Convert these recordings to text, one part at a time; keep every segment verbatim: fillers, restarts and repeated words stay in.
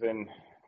been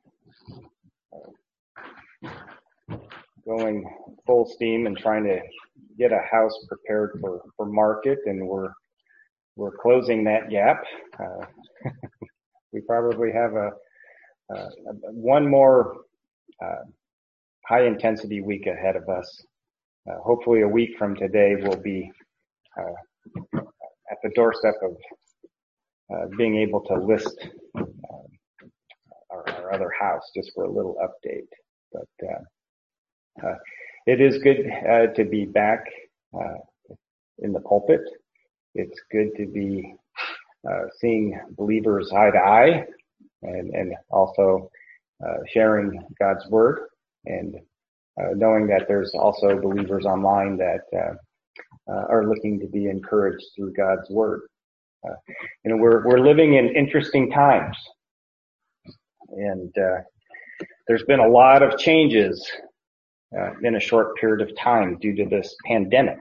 uh, going full steam and trying to get a house prepared for, for market, and we're we're closing that gap. Uh, we probably have a, a, a one more uh, high intensity week ahead of us. Uh, hopefully, a week from today, we'll be uh, at the doorstep of uh, being able to list uh, our, our other house, just for a little update. But uh, uh, it is good uh, to be back uh, in the pulpit. It's good to be uh, seeing believers eye to eye, and, and also uh, sharing God's word, and uh, knowing that there's also believers online that uh, uh, are looking to be encouraged through God's word. Uh, you know, we're we're living in interesting times, and uh, there's been a lot of changes uh, in a short period of time due to this pandemic.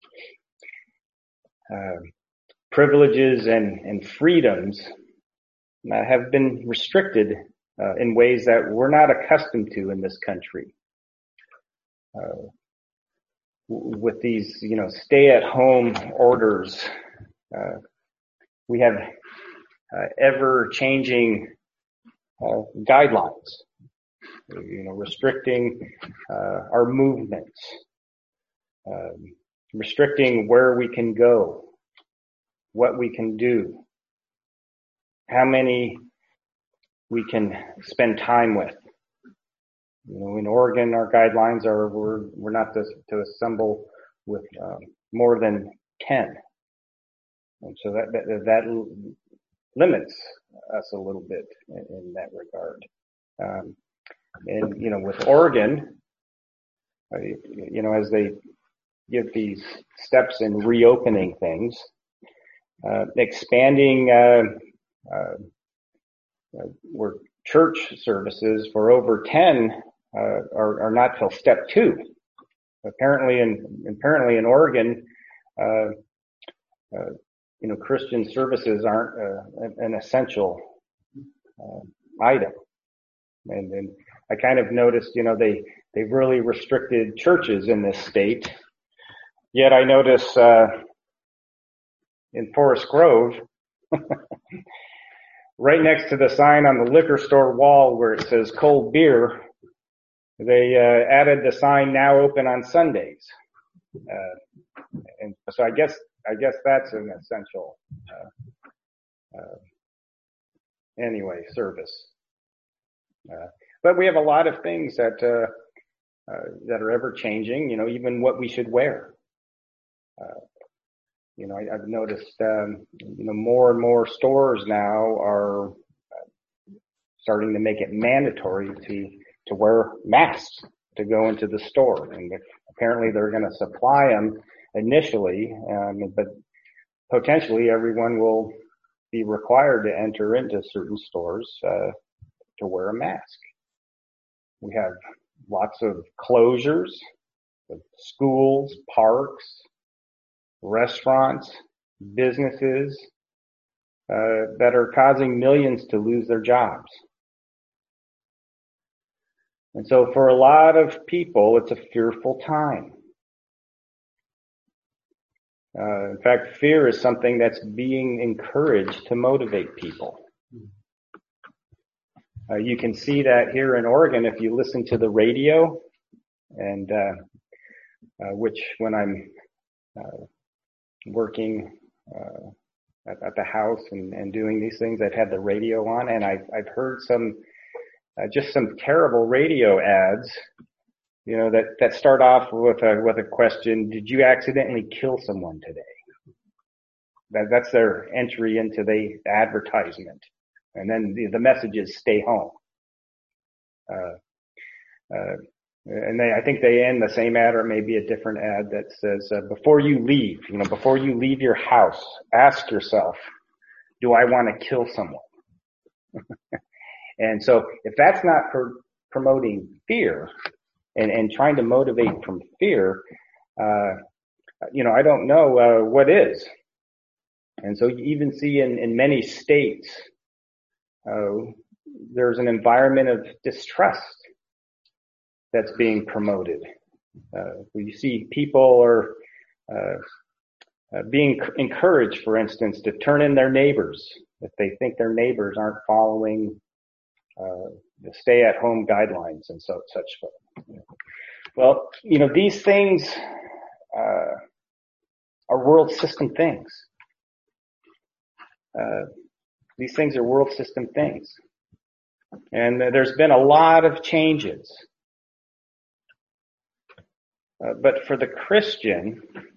Uh, privileges and, and freedoms uh, have been restricted uh, in ways that we're not accustomed to in this country. Uh, w- with these, you know, stay-at-home orders, uh, we have uh, ever-changing uh, guidelines, you know, restricting uh, our movements, um, restricting where we can go, what we can do, how many we can spend time with. You know, in Oregon, our guidelines are we're we're not to, to assemble with um, more than ten, and so that that, that limits us a little bit in, in that regard. Um, and you know, with Oregon, uh, you know, as they give these steps in reopening things, uh, expanding uh, uh, uh, where church services for over ten uh, are, are not till step two. Apparently, in apparently in Oregon, uh, uh, you know, Christian services aren't uh, an, an essential uh, item, and, and I kind of noticed, you know, they they've really restricted churches in this state. Yet I notice uh, in Forest Grove, right next to the sign on the liquor store wall where it says cold beer, they uh, added the sign now open on Sundays. Uh, and so I guess I guess that's an essential uh, uh, anyway service. Uh, but we have a lot of things that uh, uh, that are ever changing. You know, even what we should wear. Uh, you know, I, I've noticed, um, you know, more and more stores now are uh, starting to make it mandatory to, to wear masks to go into the store. And apparently they're going to supply them initially, um, but potentially everyone will be required to enter into certain stores uh, to wear a mask. We have lots of closures of schools, parks, restaurants, businesses uh, that are causing millions to lose their jobs. And so for a lot of people, it's a fearful time. Uh, in fact, fear is something that's being encouraged to motivate people. Uh, you can see that here in Oregon if you listen to the radio, and uh, uh, which when I'm uh, working uh, at, at the house and, and doing these things, I've had the radio on, and I've, I've heard some, uh, just some terrible radio ads, you know, that, that start off with a, with a question, did you accidentally kill someone today? That, that's their entry into the advertisement. And then the, the message is stay home. Uh, uh, And they, I think they end the same ad, or maybe a different ad that says, uh, before you leave, you know, before you leave your house, ask yourself, do I want to kill someone? And so if that's not for promoting fear and, and trying to motivate from fear, uh, you know, I don't know, uh, what is. And so you even see in, in many states, uh, there's an environment of distrust that's being promoted. Uh, we see people are uh, uh, being encouraged, for instance, to turn in their neighbors if they think their neighbors aren't following uh, the stay-at-home guidelines and so such. Well, you know, these things uh, are world system things. Uh, these things are world system things. And there's been a lot of changes. Uh, but for the Christian,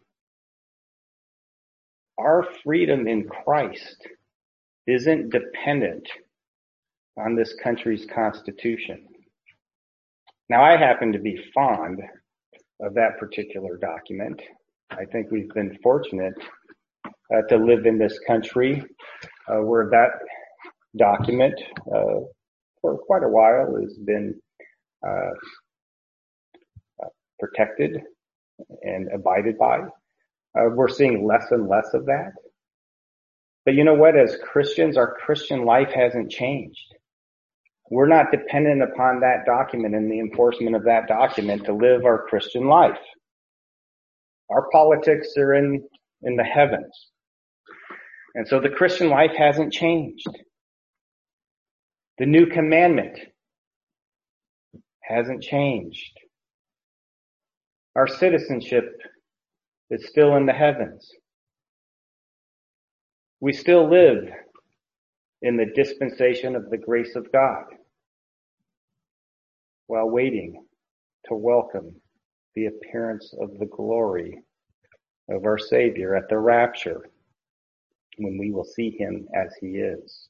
our freedom in Christ isn't dependent on this country's constitution. Now, I happen to be fond of that particular document. I think we've been fortunate uh, to live in this country uh, where that document uh, for quite a while has been uh, uh, protected and abided by. Uh, we're seeing less and less of that. But you know what? As Christians, our Christian life hasn't changed. We're not dependent upon that document and the enforcement of that document to live our Christian life. Our politics are in, in the heavens. And so the Christian life hasn't changed. The new commandment hasn't changed. Our citizenship is still in the heavens. We still live in the dispensation of the grace of God while waiting to welcome the appearance of the glory of our Savior at the rapture when we will see him as he is.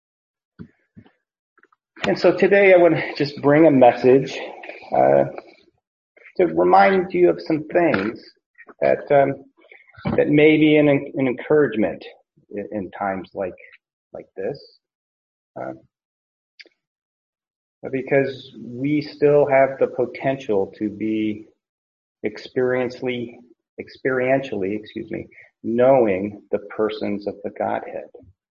And so today I want to just bring a message uh, to remind you of some things that um, that may be an, an encouragement in, in times like like this. Um, because we still have the potential to be experientially, experientially, excuse me, knowing the persons of the Godhead.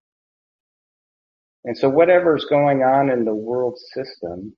And so whatever's going on in the world system,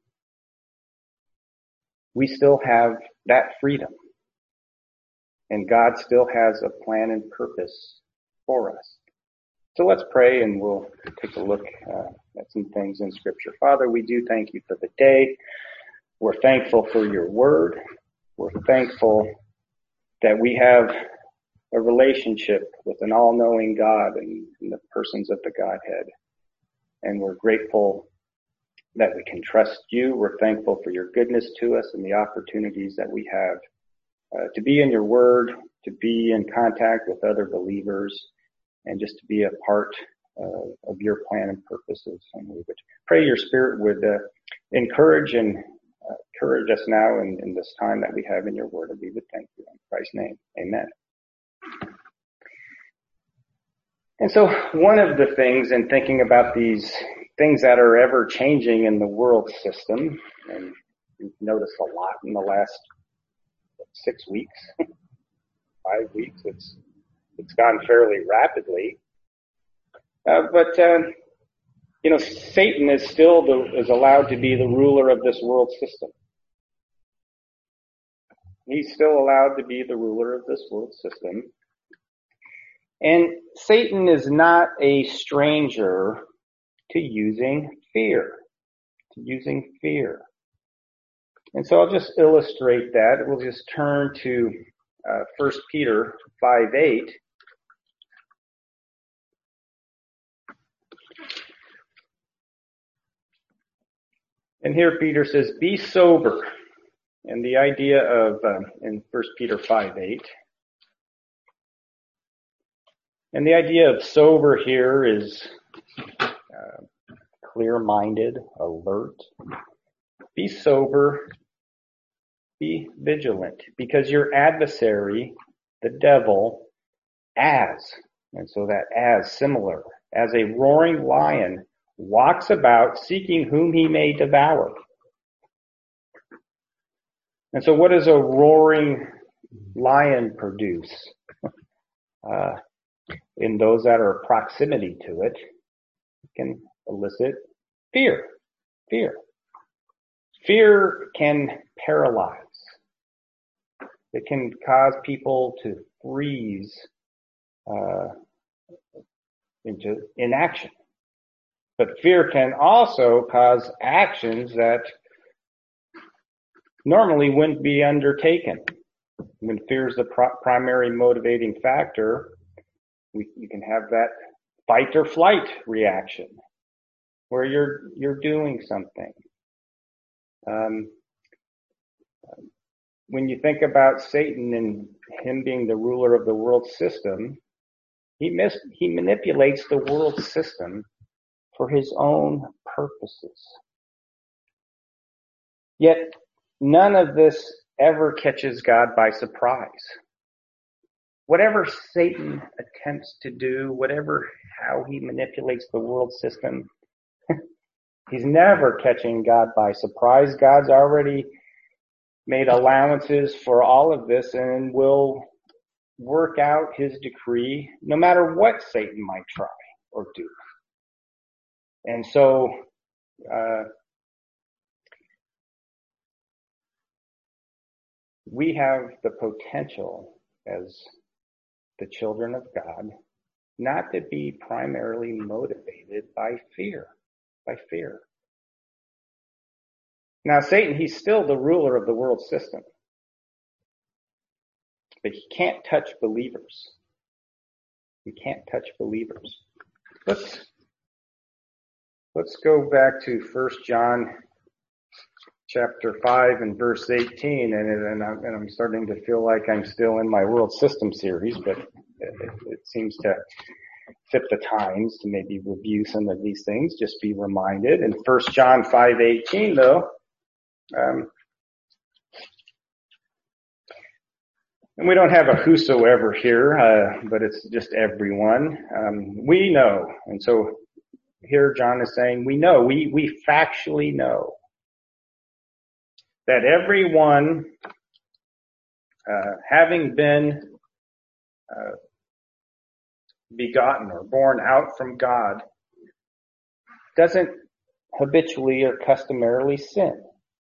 we still have that freedom. And God still has a plan and purpose for us. So let's pray and we'll take a look uh, at some things in Scripture. Father, we do thank you for the day. We're thankful for your word. We're thankful that we have a relationship with an all-knowing God and, and the persons of the Godhead. And we're grateful that we can trust you. We're thankful for your goodness to us and the opportunities that we have uh, to be in your word, to be in contact with other believers, and just to be a part uh, of your plan and purposes. And we would pray your Spirit would uh, encourage and uh, encourage us now in, in this time that we have in your word. And we would thank you in Christ's name. Amen. And so one of the things in thinking about these things that are ever changing in the world system, and we've noticed a lot in the last six weeks, five weeks, it's It's gone fairly rapidly. Uh, but, uh, you know, Satan is still the, is allowed to be the ruler of this world system. He's still allowed to be the ruler of this world system. And Satan is not a stranger to using fear, to using fear. And so I'll just illustrate that. We'll just turn to uh, First Peter five eight. And here Peter says, be sober. And the idea of, uh, in First Peter five eight, and the idea of sober here is uh, clear-minded, alert. Be sober, be vigilant, because your adversary, the devil, as, and so that as, similar, as a roaring lion, walks about seeking whom he may devour. And so what does a roaring lion produce? Uh, in those that are proximity to it, it can elicit fear. Fear. Fear can paralyze. It can cause people to freeze uh, into inaction. But fear can also cause actions that normally wouldn't be undertaken. When fear is the pro- primary motivating factor, we, you can have that fight or flight reaction where you're you're doing something. Um, when you think about Satan and him being the ruler of the world system, he mis- he manipulates the world system for his own purposes. Yet none of this ever catches God by surprise. Whatever Satan attempts to do, whatever how he manipulates the world system, he's never catching God by surprise. God's already made allowances for all of this and will work out his decree no matter what Satan might try or do. And so, uh, we have the potential as the children of God not to be primarily motivated by fear, by fear. Now, Satan, he's still the ruler of the world system, but he can't touch believers. He can't touch believers. Let's, let's go back to First John chapter five and verse eighteen, and, and, I'm, and I'm starting to feel like I'm still in my world system series, but it, it seems to fit the times to maybe review some of these things, just be reminded. In First John five eighteen, though, um, and we don't have a whosoever here, uh, but it's just everyone. Um, we know, and so here John is saying, we know, we we factually know that everyone, uh, having been uh, begotten or born out from God, doesn't habitually or customarily sin.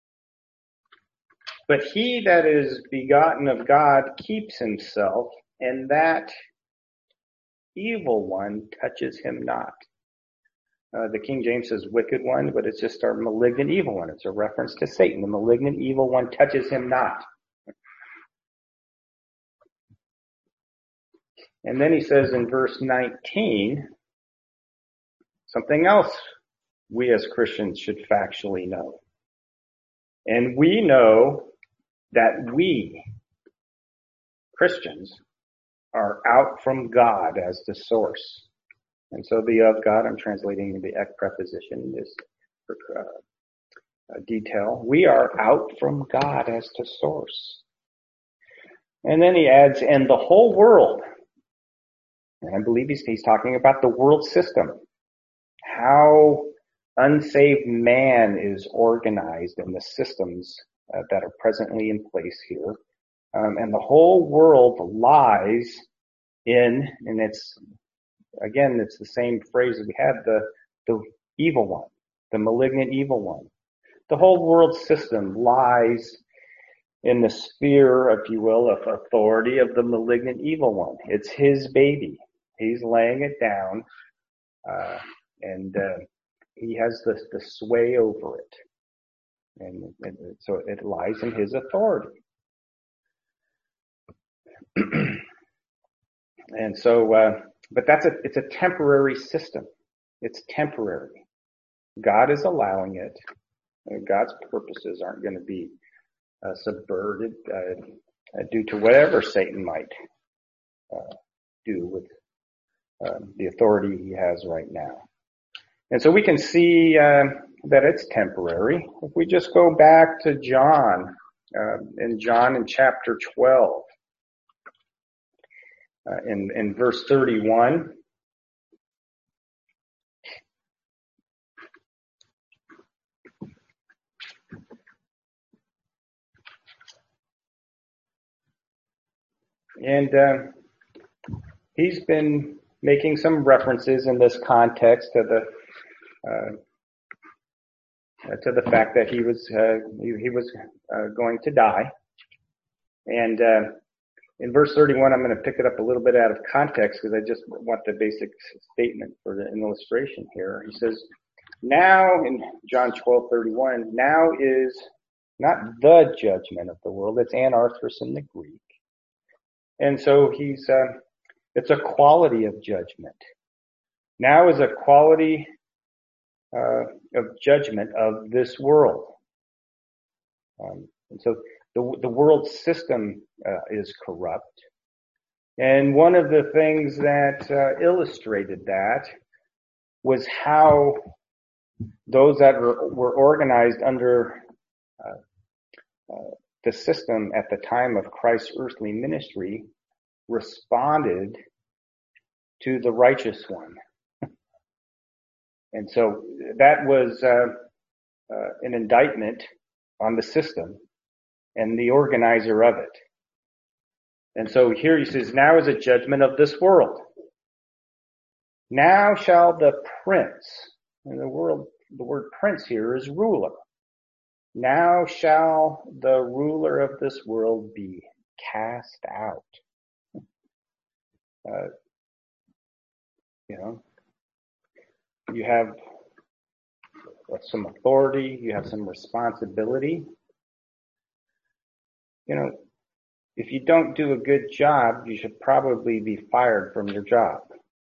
But he that is begotten of God keeps himself, and that evil one touches him not. Uh, the King James says wicked one, but it's just our malignant evil one. It's a reference to Satan. The malignant evil one touches him not. And then he says in verse nineteen, something else we as Christians should factually know. And we know that we, Christians, are out from God as the source. And so the of God, I'm translating the ek preposition, is for uh, detail. We are out from God as the source. And then he adds, and the whole world, and I believe he's, he's talking about the world system, how unsaved man is organized in the systems uh, that are presently in place here. Um, and the whole world lies in, and it's, again, it's the same phrase that we had, the, the evil one, the malignant evil one. The whole world system lies in the sphere, if you will, of authority of the malignant evil one. It's his baby. He's laying it down, uh, and uh, he has the, the sway over it. And, and so it lies in his authority. And so, uh, but that's a, it's a temporary system. It's temporary. God is allowing it. God's purposes aren't going to be uh, subverted uh, due to whatever Satan might uh, do with uh, the authority he has right now. And so we can see uh, that it's temporary. If we just go back to John, uh, in John in chapter twelve, uh, in, in verse thirty-one, and uh, he's been making some references in this context to the uh, uh, to the fact that he was uh, he, he was uh, going to die. And uh, in verse thirty-one, I'm going to pick it up a little bit out of context because I just want the basic statement for the, an illustration here. He says, now in John twelve thirty-one, now is not the judgment of the world. It's anarthros in the Greek. And so he's, uh, it's a quality of judgment. Now is a quality uh, of judgment of this world. Um, and so the, the world system uh, is corrupt. And one of the things that uh, illustrated that was how those that were, were organized under uh, uh, the system at the time of Christ's earthly ministry responded to the righteous one. And so that was uh, uh, an indictment on the system and the organizer of it. And so here he says, now is a judgment of this world. Now shall the prince, and the world, the word prince here is ruler. Now shall the ruler of this world be cast out. Uh, you know, you have some authority, you have some responsibility. You know, if you don't do a good job, you should probably be fired from your job.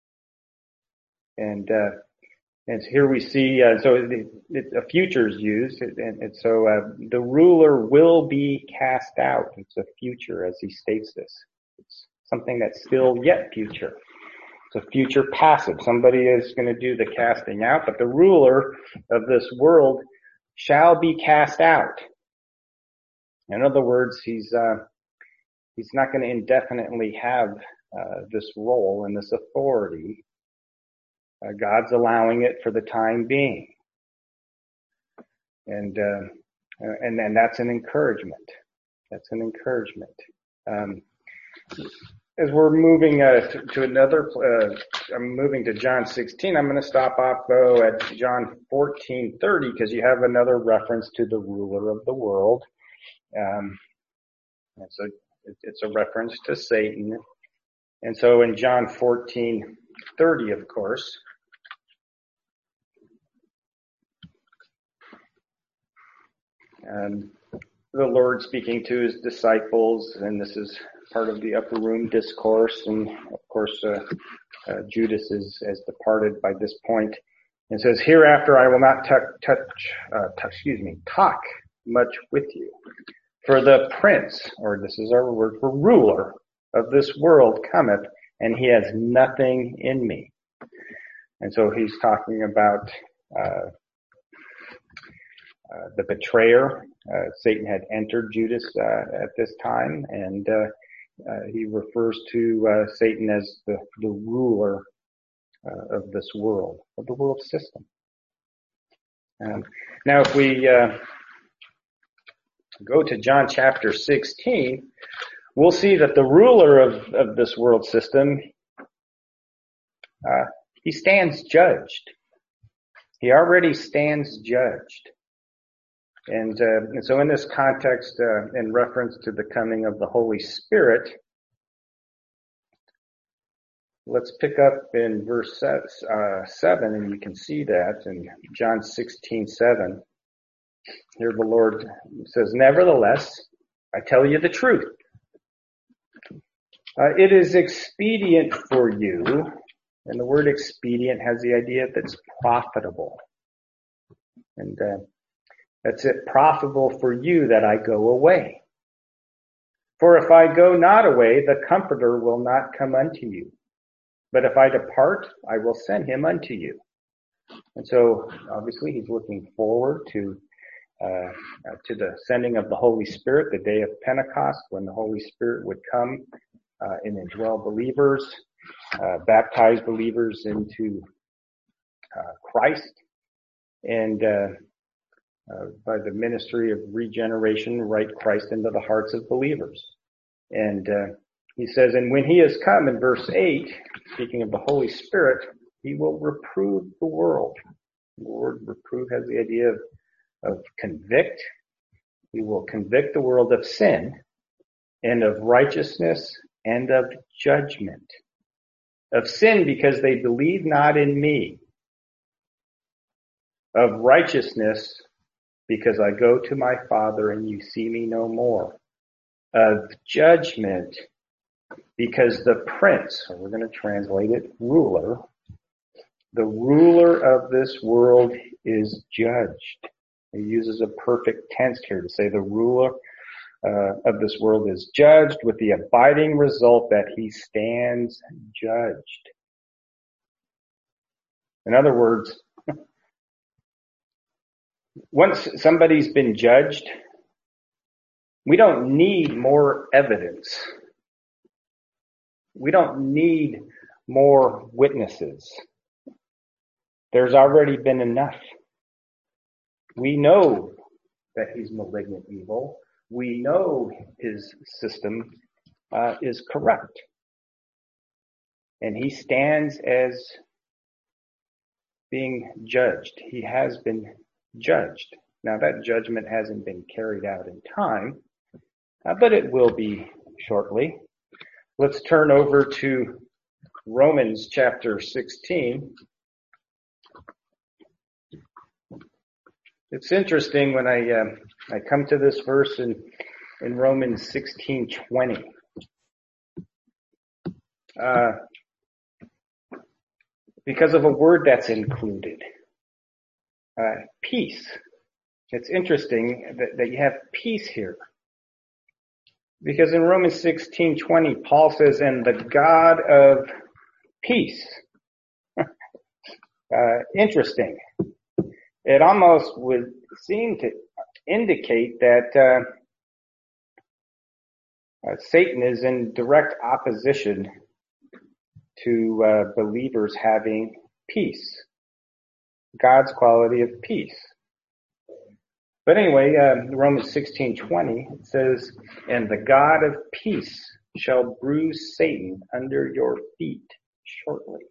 And uh, and here we see, uh, so it, it, a future is used, and, and so uh, the ruler will be cast out. It's a future, as he states this. It's something that's still yet future. It's a future passive. Somebody is going to do the casting out, but the ruler of this world shall be cast out. In other words, he's uh, he's not going to indefinitely have uh, this role and this authority. Uh, God's allowing it for the time being, and uh, and and that's an encouragement. That's an encouragement. Um, as we're moving uh, to, to another, uh, I'm moving to John sixteen. I'm going to stop off though at John fourteen thirty because you have another reference to the ruler of the world. Um, and so it, it's a reference to Satan. And so in John fourteen thirty, of course, um, the Lord speaking to his disciples, and this is part of the upper room discourse. And of course, uh, uh, Judas is has departed by this point. And says, "Hereafter I will not touch, touch, uh, touch, excuse me, talk much with you. For the prince," or this is our word for ruler, "of this world cometh, and he has nothing in me." And so he's talking about uh, uh, the betrayer. Uh, Satan had entered Judas uh, at this time, and uh, uh, he refers to uh, Satan as the, the ruler uh, of this world, of the world system. Um, now, if we uh, go to John chapter sixteen, we'll see that the ruler of, of this world system, uh, he stands judged. He already stands judged. And, uh, and so in this context, uh, in reference to the coming of the Holy Spirit, let's pick up in verse uh, seven, and you can see that in John sixteen seven. Here the Lord says, "Nevertheless, I tell you the truth. Uh, it is expedient for you," and the word expedient has the idea that's profitable. And uh, that's it, profitable for you that I go away. For if I go not away, the Comforter will not come unto you. But if I depart, I will send him unto you. And so, obviously, he's looking forward to uh, to the sending of the Holy Spirit, the day of Pentecost, when the Holy Spirit would come uh, and indwell believers, uh, baptize believers into uh, Christ, and uh, uh, by the ministry of regeneration, write Christ into the hearts of believers. And uh, he says, "And when he has come," in verse eight, speaking of the Holy Spirit, "he will reprove the world." The word reprove has the idea of of convict. He will convict the world of sin and of righteousness and of judgment. Of sin because they believe not in me. Of righteousness because I go to my Father and you see me no more. Of judgment because the prince, or we're going to translate it, ruler, the ruler of this world is judged. He uses a perfect tense here to say the ruler uh, of this world is judged, with the abiding result that he stands judged. In other words, once somebody's been judged, we don't need more evidence. We don't need more witnesses. There's already been enough. We know that he's malignant evil. We know his system uh, is corrupt. And he stands as being judged. He has been judged. Now that judgment hasn't been carried out in time, uh, but it will be shortly. Let's turn over to Romans chapter sixteen. It's interesting when I uh, I come to this verse in in Romans sixteen twenty. Uh, because of a word that's included. Uh, peace. It's interesting that, that you have peace here. Because in Romans sixteen twenty, Paul says, and the God of peace. uh, interesting. It almost would seem to indicate that uh, uh, Satan is in direct opposition to uh, believers having peace, God's quality of peace. But anyway, uh, Romans sixteen twenty, it says, and the God of peace shall bruise Satan under your feet shortly.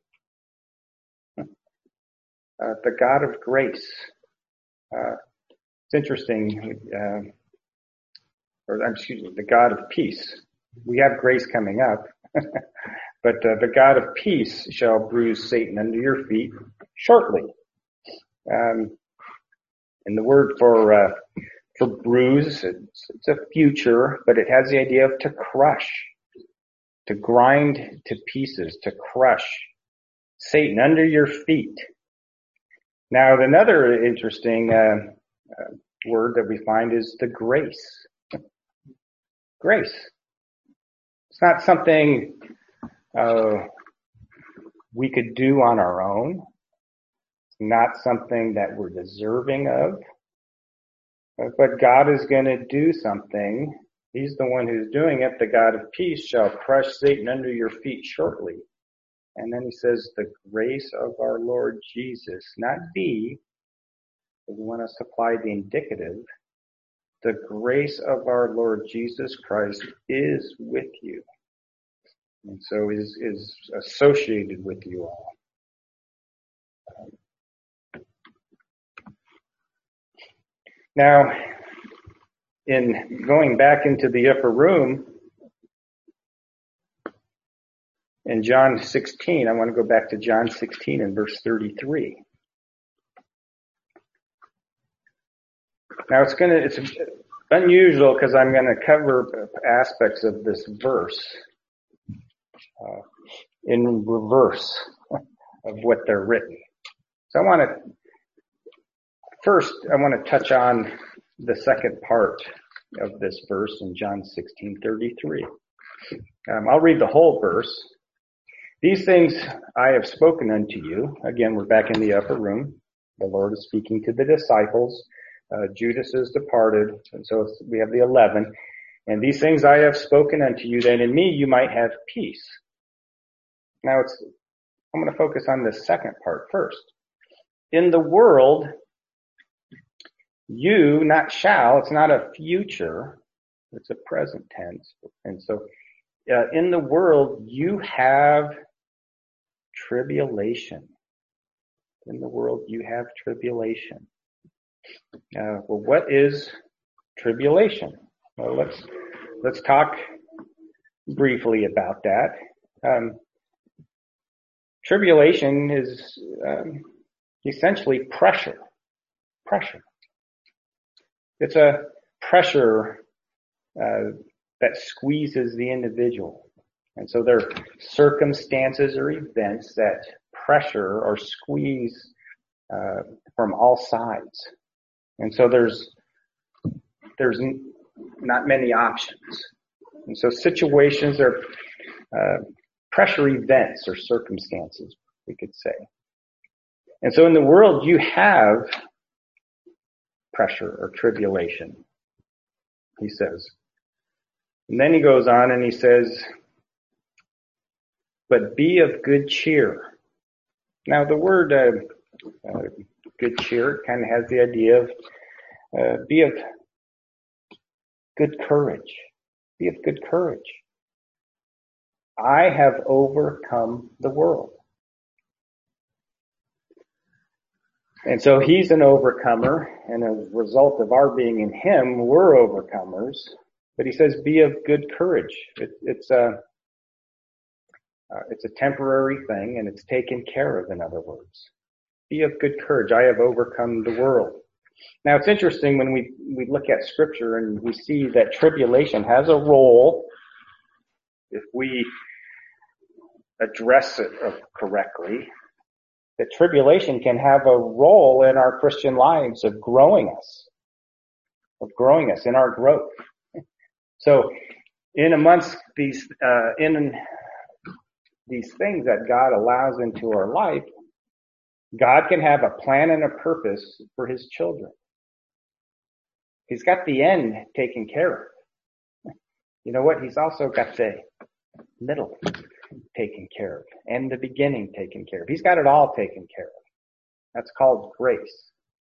Uh, the God of grace. Uh, it's interesting, uh, or excuse me, the God of peace. We have grace coming up, but uh, the God of peace shall bruise Satan under your feet shortly. Um, and the word for uh, for bruise, it's, it's a future, but it has the idea of to crush, to grind to pieces, to crush Satan under your feet. Now, another interesting uh, uh, word that we find is the grace. Grace. It's not something uh, we could do on our own. It's not something that we're deserving of. But God is going to do something. He's the one who's doing it. The God of peace shall crush Satan under your feet shortly. And then he says, the grace of our Lord Jesus, not the, we want to supply the indicative. The grace of our Lord Jesus Christ is with you. And so is, is associated with you all. Now, in going back into the upper room, in John sixteen, I want to go back to John sixteen and verse thirty-three. Now it's going to, it's unusual because I'm going to cover aspects of this verse uh, in reverse of what they're written. So I want to, first I want to touch on the second part of this verse in John sixteen thirty-three. Um, I'll read the whole verse. These things I have spoken unto you. Again, we're back in the upper room. The Lord is speaking to the disciples. Uh, Judas is departed. And so it's, we have the eleven. And these things I have spoken unto you, that in me you might have peace. Now it's, I'm going to focus on the second part first. In the world, you, not shall, it's not a future, it's a present tense. And so uh, in the world, you have tribulation. In the world, you have tribulation. Uh, well, what is tribulation? Well, let's let's talk briefly about that. Um, tribulation is um, essentially pressure. Pressure. It's a pressure uh, that squeezes the individual. And so there are circumstances or events that pressure or squeeze uh, from all sides. And so there's there's not many options. And so situations are uh, pressure events or circumstances, we could say. And so in the world you have pressure or tribulation, he says. And then he goes on and he says, but be of good cheer. Now the word uh, uh, good cheer kind of has the idea of uh, be of good courage. Be of good courage. I have overcome the world. And so he's an overcomer, and as a result of our being in him, we're overcomers. But he says, be of good courage. It, it's a uh, it's a temporary thing, and it's taken care of, in other words. Be of good courage. I have overcome the world. Now, it's interesting when we, we look at Scripture and we see that tribulation has a role if we address it correctly. That tribulation can have a role in our Christian lives of growing us, of growing us in our growth. So, in amongst these, uh, in these things that God allows into our life, God can have a plan and a purpose for his children. He's got the end taken care of. You know what? He's also got the middle taken care of and the beginning taken care of. He's got it all taken care of. That's called grace.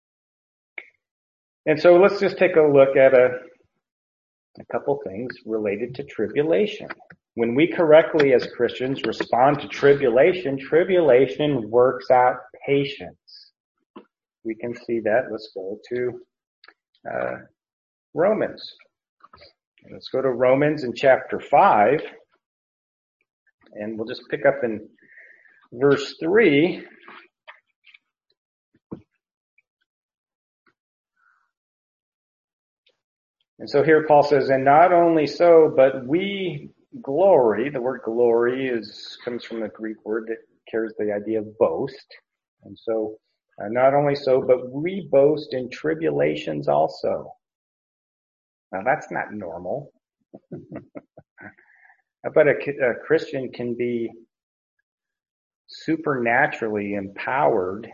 And so let's just take a look at a, a couple things related to tribulation. When we correctly as Christians respond to tribulation, tribulation works out patience. We can see that. Let's go to uh, Romans. Let's go to Romans in chapter five. And we'll just pick up in verse three. And so here Paul says, and not only so, but we glory. The word glory is comes from the Greek word that carries the idea of boast. And so uh, not only so, but we boast in tribulations also. Now that's not normal. But a, a Christian can be supernaturally empowered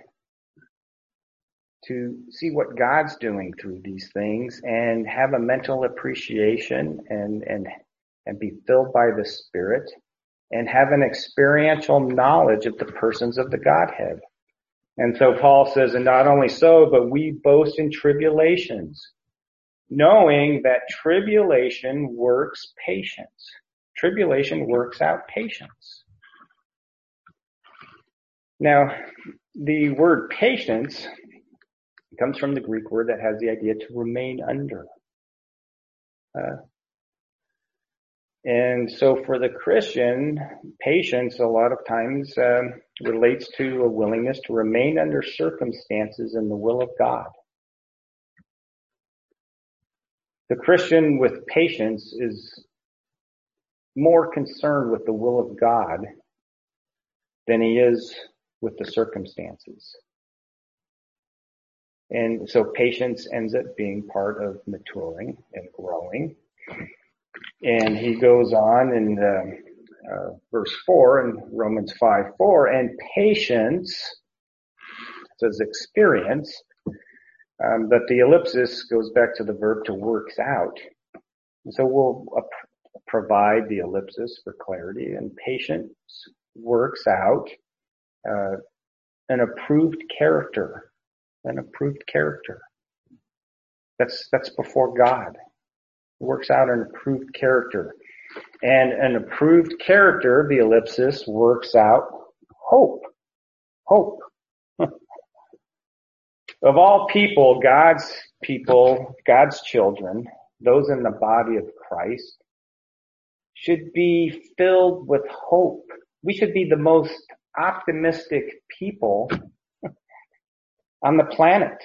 to see what God's doing through these things and have a mental appreciation and, and, and be filled by the Spirit and have an experiential knowledge of the persons of the Godhead. And so Paul says, and not only so, but we boast in tribulations, knowing that tribulation works patience. Tribulation works out patience. Now, the word patience comes from the Greek word that has the idea to remain under. Uh, and so for the Christian, patience a lot of times um, relates to a willingness to remain under circumstances in the will of God. The Christian with patience is more concerned with the will of God than he is with the circumstances. And so patience ends up being part of maturing and growing. And he goes on in uh, uh, verse four in Romans five four, and patience says experience, um, but the ellipsis goes back to the verb to works out. And so we'll uh, provide the ellipsis for clarity, and patience works out uh, an approved character. An approved character. That's that's before God. It works out an approved character. And an approved character, the ellipsis, works out hope. Hope. Of all people, God's people, God's children, those in the body of Christ, should be filled with hope. We should be the most optimistic people on the planet.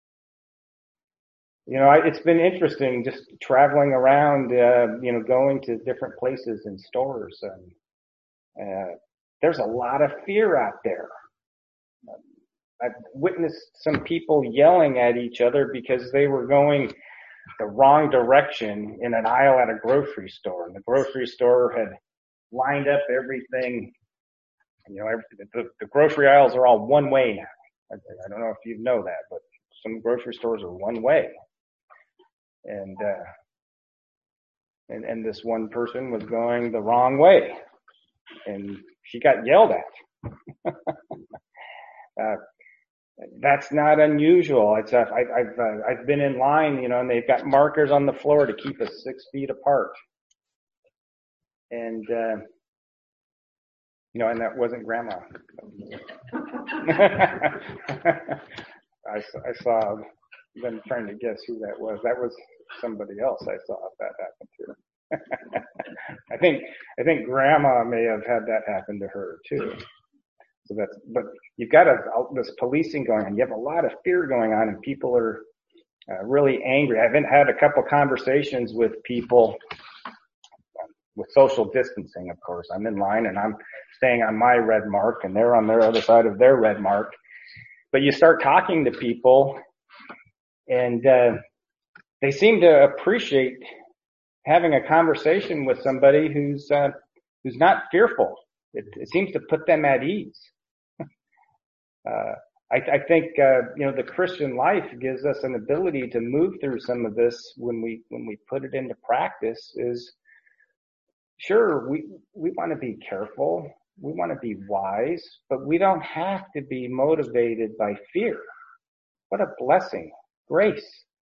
You know, it's been interesting just traveling around, uh, you know, going to different places and stores. And uh, there's a lot of fear out there. I've witnessed some people yelling at each other because they were going the wrong direction in an aisle at a grocery store. And the grocery store had lined up everything. You know, every, the, the grocery aisles are all one way now. I, I don't know if you know that, but some grocery stores are one way. And, uh, and, and this one person was going the wrong way. And she got yelled at. uh, That's not unusual. It's uh, I, I've uh, I've been in line, you know, and they've got markers on the floor to keep us six feet apart, and uh, you know, and that wasn't Grandma. I I saw them trying to guess who that was. That was somebody else. I saw if that happened to her. I think I think Grandma may have had that happen to her too. So that's, but you've got a, this policing going on. You have a lot of fear going on, and people are uh, really angry. I've had a couple conversations with people with social distancing, of course. I'm in line and I'm staying on my red mark and they're on their other side of their red mark. But you start talking to people and uh, they seem to appreciate having a conversation with somebody who's uh, who's not fearful. It, it seems to put them at ease. uh, I, I think, uh, you know, the Christian life gives us an ability to move through some of this when we, when we put it into practice. Is sure, we, we want to be careful. We want to be wise, but we don't have to be motivated by fear. What a blessing. Grace.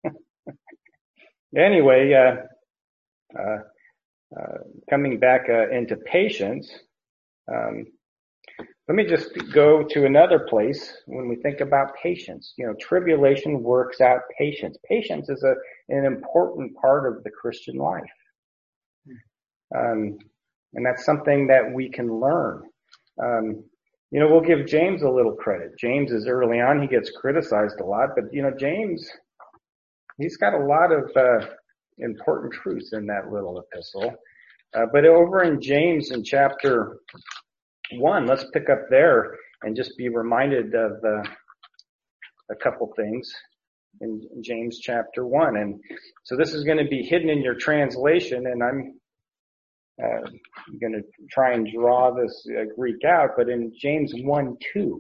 Anyway, uh, uh, uh, coming back uh, into patience, Um, let me just go to another place when we think about patience. You know, tribulation works out patience. Patience is a, an important part of the Christian life. Um, and that's something that we can learn. Um, you know, we'll give James a little credit. James is early on, he gets criticized a lot, but you know, James, he's got a lot of, uh, important truths in that little epistle. Uh, but over in James in chapter one, let's pick up there and just be reminded of uh, a couple things in James chapter one. And so this is going to be hidden in your translation, and I'm uh, going to try and draw this uh, Greek out. But in James one two,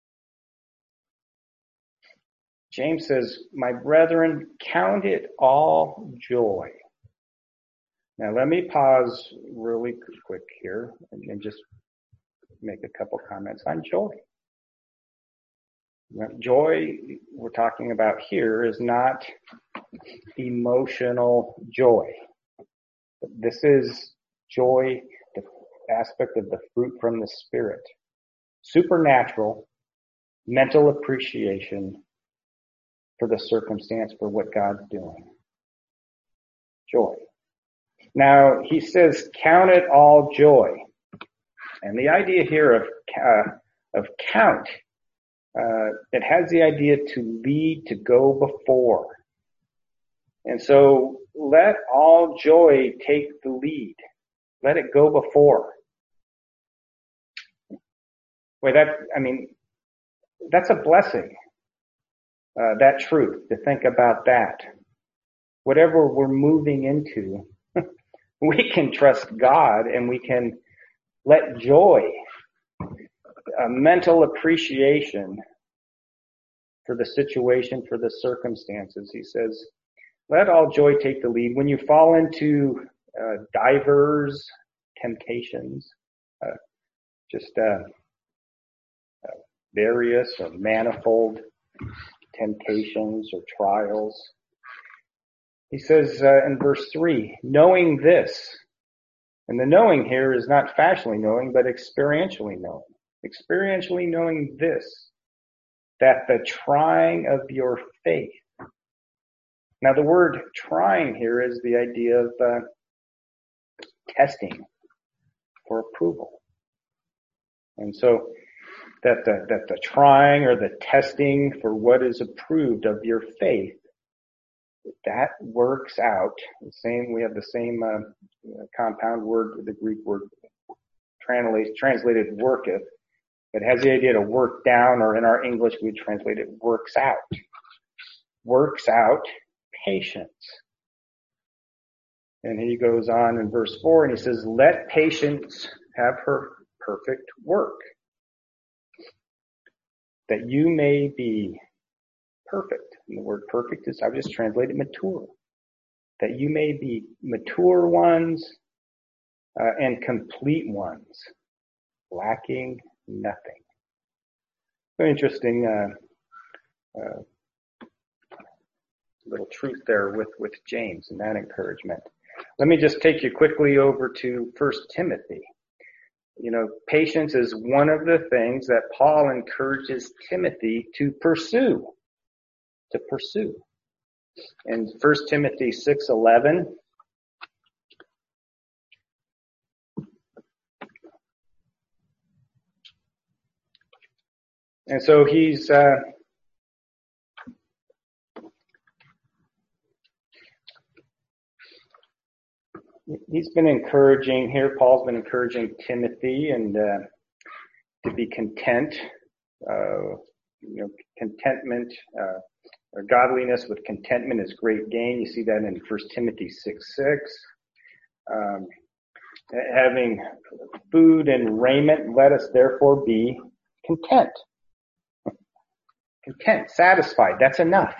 James says, "My brethren, count it all joy." Now let me pause really quick here and, and just make a couple comments on joy. Now, joy we're talking about here is not emotional joy. This is joy, the aspect of the fruit from the Spirit. Supernatural, mental appreciation for the circumstance, for what God's doing. Joy. Now, he says, count it all joy. And the idea here of uh, of count, uh, it has the idea to lead, to go before. And so let all joy take the lead. Let it go before. Wait, that, I mean, that's a blessing, uh, that truth, to think about that. Whatever we're moving into, we can trust God and we can let joy, a mental appreciation for the situation, for the circumstances. He says, let all joy take the lead. When you fall into uh, divers temptations, uh, just uh, uh, various or manifold temptations or trials, he says uh, in verse three, knowing this, and the knowing here is not fashionally knowing, but experientially knowing. Experientially knowing this, that the trying of your faith. Now, the word trying here is the idea of uh, testing for approval. And so that the, that the trying or the testing for what is approved of your faith, that works out. The same, we have the same uh, compound word, the Greek word translated, translated worketh. It has the idea to work down, or in our English we translate it works out. Works out patience. And he goes on in verse four and he says, let patience have her perfect work, that you may be perfect. And the word perfect is, I've just translated mature. That you may be mature ones uh, and complete ones, lacking nothing. Very interesting uh, uh, little truth there with, with James and that encouragement. Let me just take you quickly over to First Timothy. You know, patience is one of the things that Paul encourages Timothy to pursue. To pursue. In First Timothy six eleven, and so he's uh, he's been encouraging here. Paul's been encouraging Timothy and uh, to be content. Uh, you know, contentment, uh, or godliness with contentment is great gain. You see that in First Timothy six six. Um, having food and raiment, let us therefore be content. Content, satisfied. That's enough.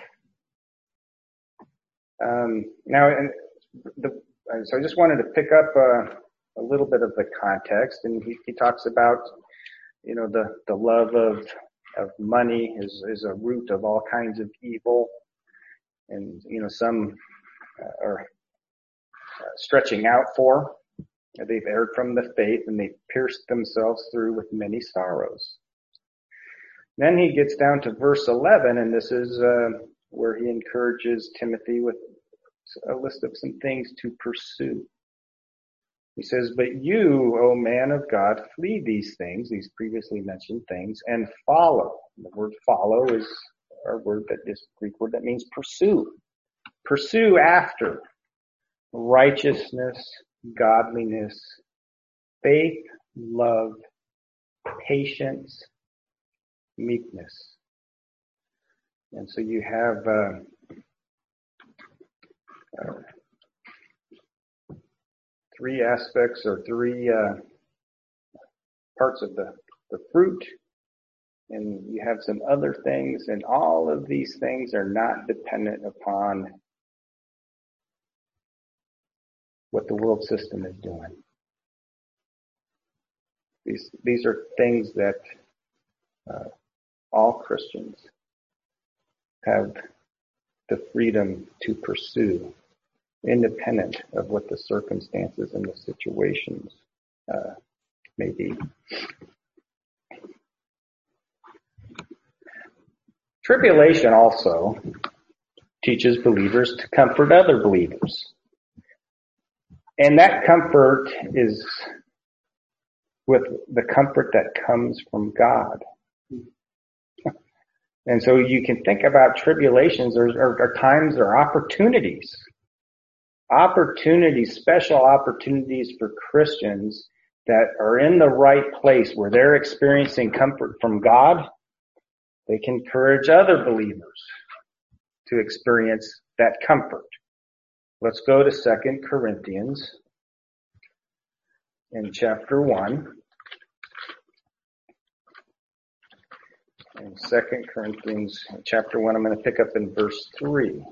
Um, now, and the, so I just wanted to pick up uh, a little bit of the context, and he, he talks about, you know, the, the love of of money is, is a root of all kinds of evil, and you know some uh, are uh, stretching out for. They've erred from the faith, and they've pierced themselves through with many sorrows. Then he gets down to verse eleven, and this is uh, where he encourages Timothy with a list of some things to pursue. He says, but you, O man of God, flee these things, these previously mentioned things, and follow. The word follow is our word that is Greek word that means pursue. Pursue after righteousness, godliness, faith, love, patience, meekness. And so you have uh, uh, three aspects or three uh, parts of the, the fruit, and you have some other things, and all of these things are not dependent upon what the world system is doing. These these are things that uh, all Christians have the freedom to pursue, independent of what the circumstances and the situations uh, may be. Tribulation also teaches believers to comfort other believers. And that comfort is with the comfort that comes from God. And so you can think about tribulations or, or, or times or opportunities. Opportunities, special opportunities for Christians that are in the right place where they're experiencing comfort from God. They can encourage other believers to experience that comfort. Let's go to Second Corinthians in chapter one. In Second Corinthians chapter one, I'm going to pick up in verse three.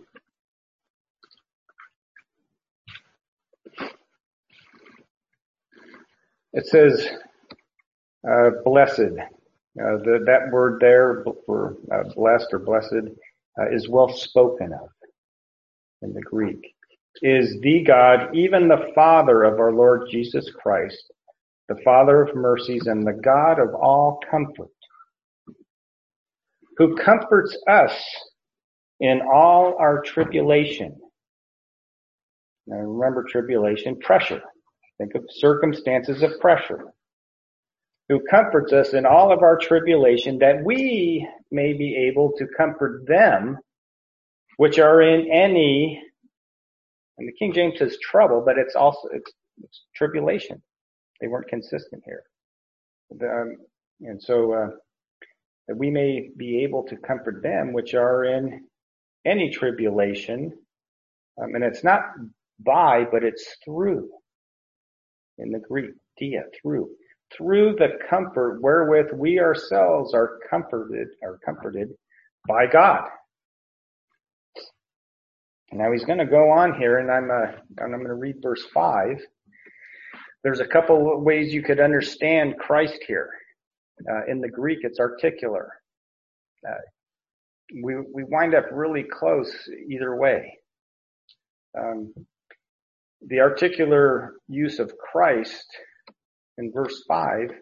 It says, uh, blessed. Uh, the, that word there for uh, blessed or blessed uh, is well spoken of in the Greek. Is the God, even the Father of our Lord Jesus Christ, the Father of mercies and the God of all comfort, who comforts us in all our tribulation. Now remember, tribulation, pressure. Think of circumstances of pressure. Who comforts us in all of our tribulation, that we may be able to comfort them which are in any, and the King James says trouble, but it's also, it's, it's tribulation. They weren't consistent here. Um, and so, uh, that we may be able to comfort them which are in any tribulation. Um, and it's not by, but it's through. In the Greek, dia, through. Through the comfort wherewith we ourselves are comforted, are comforted by God. Now he's going to go on here, and I'm, uh, and I'm going to read verse five. There's a couple of ways you could understand Christ here. Uh, in the Greek, it's articular. Uh, we we wind up really close either way. Um, the articular use of Christ in verse five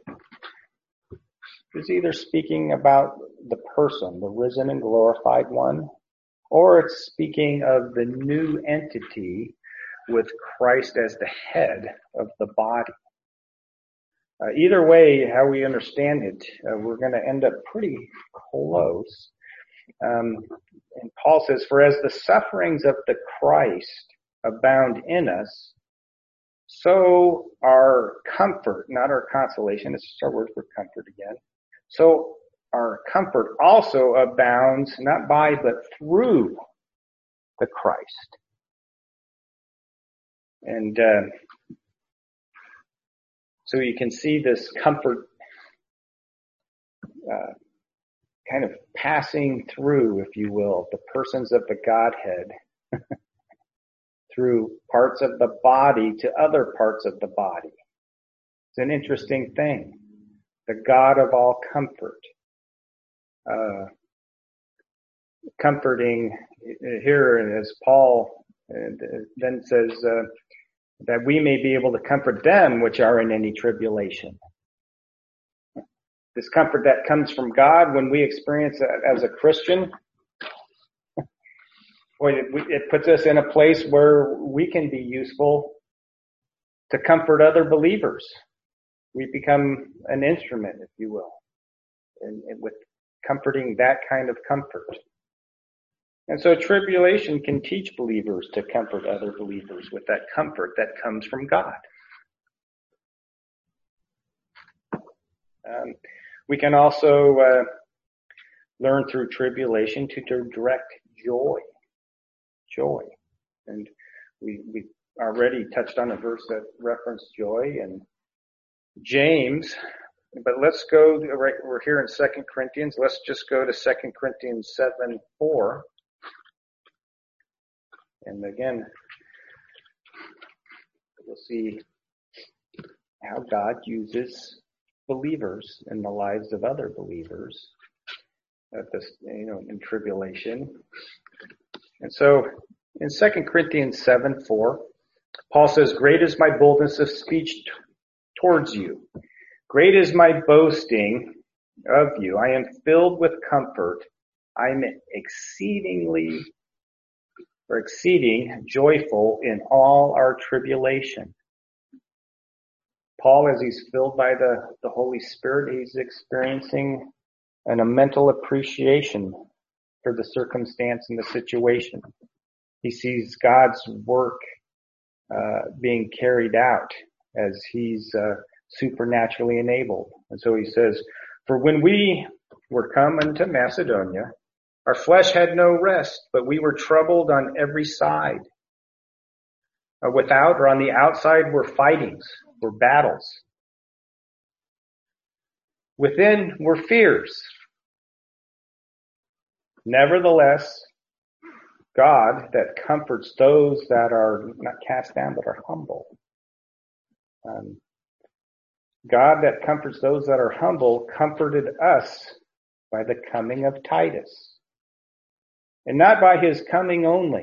is either speaking about the person, the risen and glorified one, or it's speaking of the new entity with Christ as the head of the body. Uh, either way, how we understand it, uh, we're going to end up pretty close. Um, and Paul says, for as the sufferings of the Christ abound in us, so our comfort, not our consolation, it's just our word for comfort again. So our comfort also abounds, not by, but through the Christ. And uh, so you can see this comfort uh, kind of passing through, if you will, the persons of the Godhead, through parts of the body to other parts of the body. It's an interesting thing. The God of all comfort. Uh, comforting here, as Paul then says, uh, that we may be able to comfort them which are in any tribulation. This comfort that comes from God when we experience it as a Christian, boy, it, it puts us in a place where we can be useful to comfort other believers. We become an instrument, if you will, in, in, with comforting that kind of comfort. And so tribulation can teach believers to comfort other believers with that comfort that comes from God. Um, we can also uh, learn through tribulation to direct joy. Joy. And we, we already touched on a verse that referenced joy in James. But let's go, right, we're here in Second Corinthians. Let's just go to Second Corinthians seven four. And again, we'll see how God uses believers in the lives of other believers at this, you know, in tribulation. And so in Second Corinthians seven four, Paul says, great is my boldness of speech t- towards you. Great is my boasting of you. I am filled with comfort. I am exceedingly or exceeding joyful in all our tribulation. Paul, as he's filled by the, the Holy Spirit, he's experiencing an, a mental appreciation for the circumstance and the situation. He sees God's work uh, being carried out as he's uh, supernaturally enabled. And so he says, for when we were come unto Macedonia, our flesh had no rest, but we were troubled on every side. Uh, without or on the outside were fightings, were battles. Within were fears. Nevertheless, God that comforts those that are not cast down but are humble. Um, God that comforts those that are humble comforted us by the coming of Titus. And not by his coming only,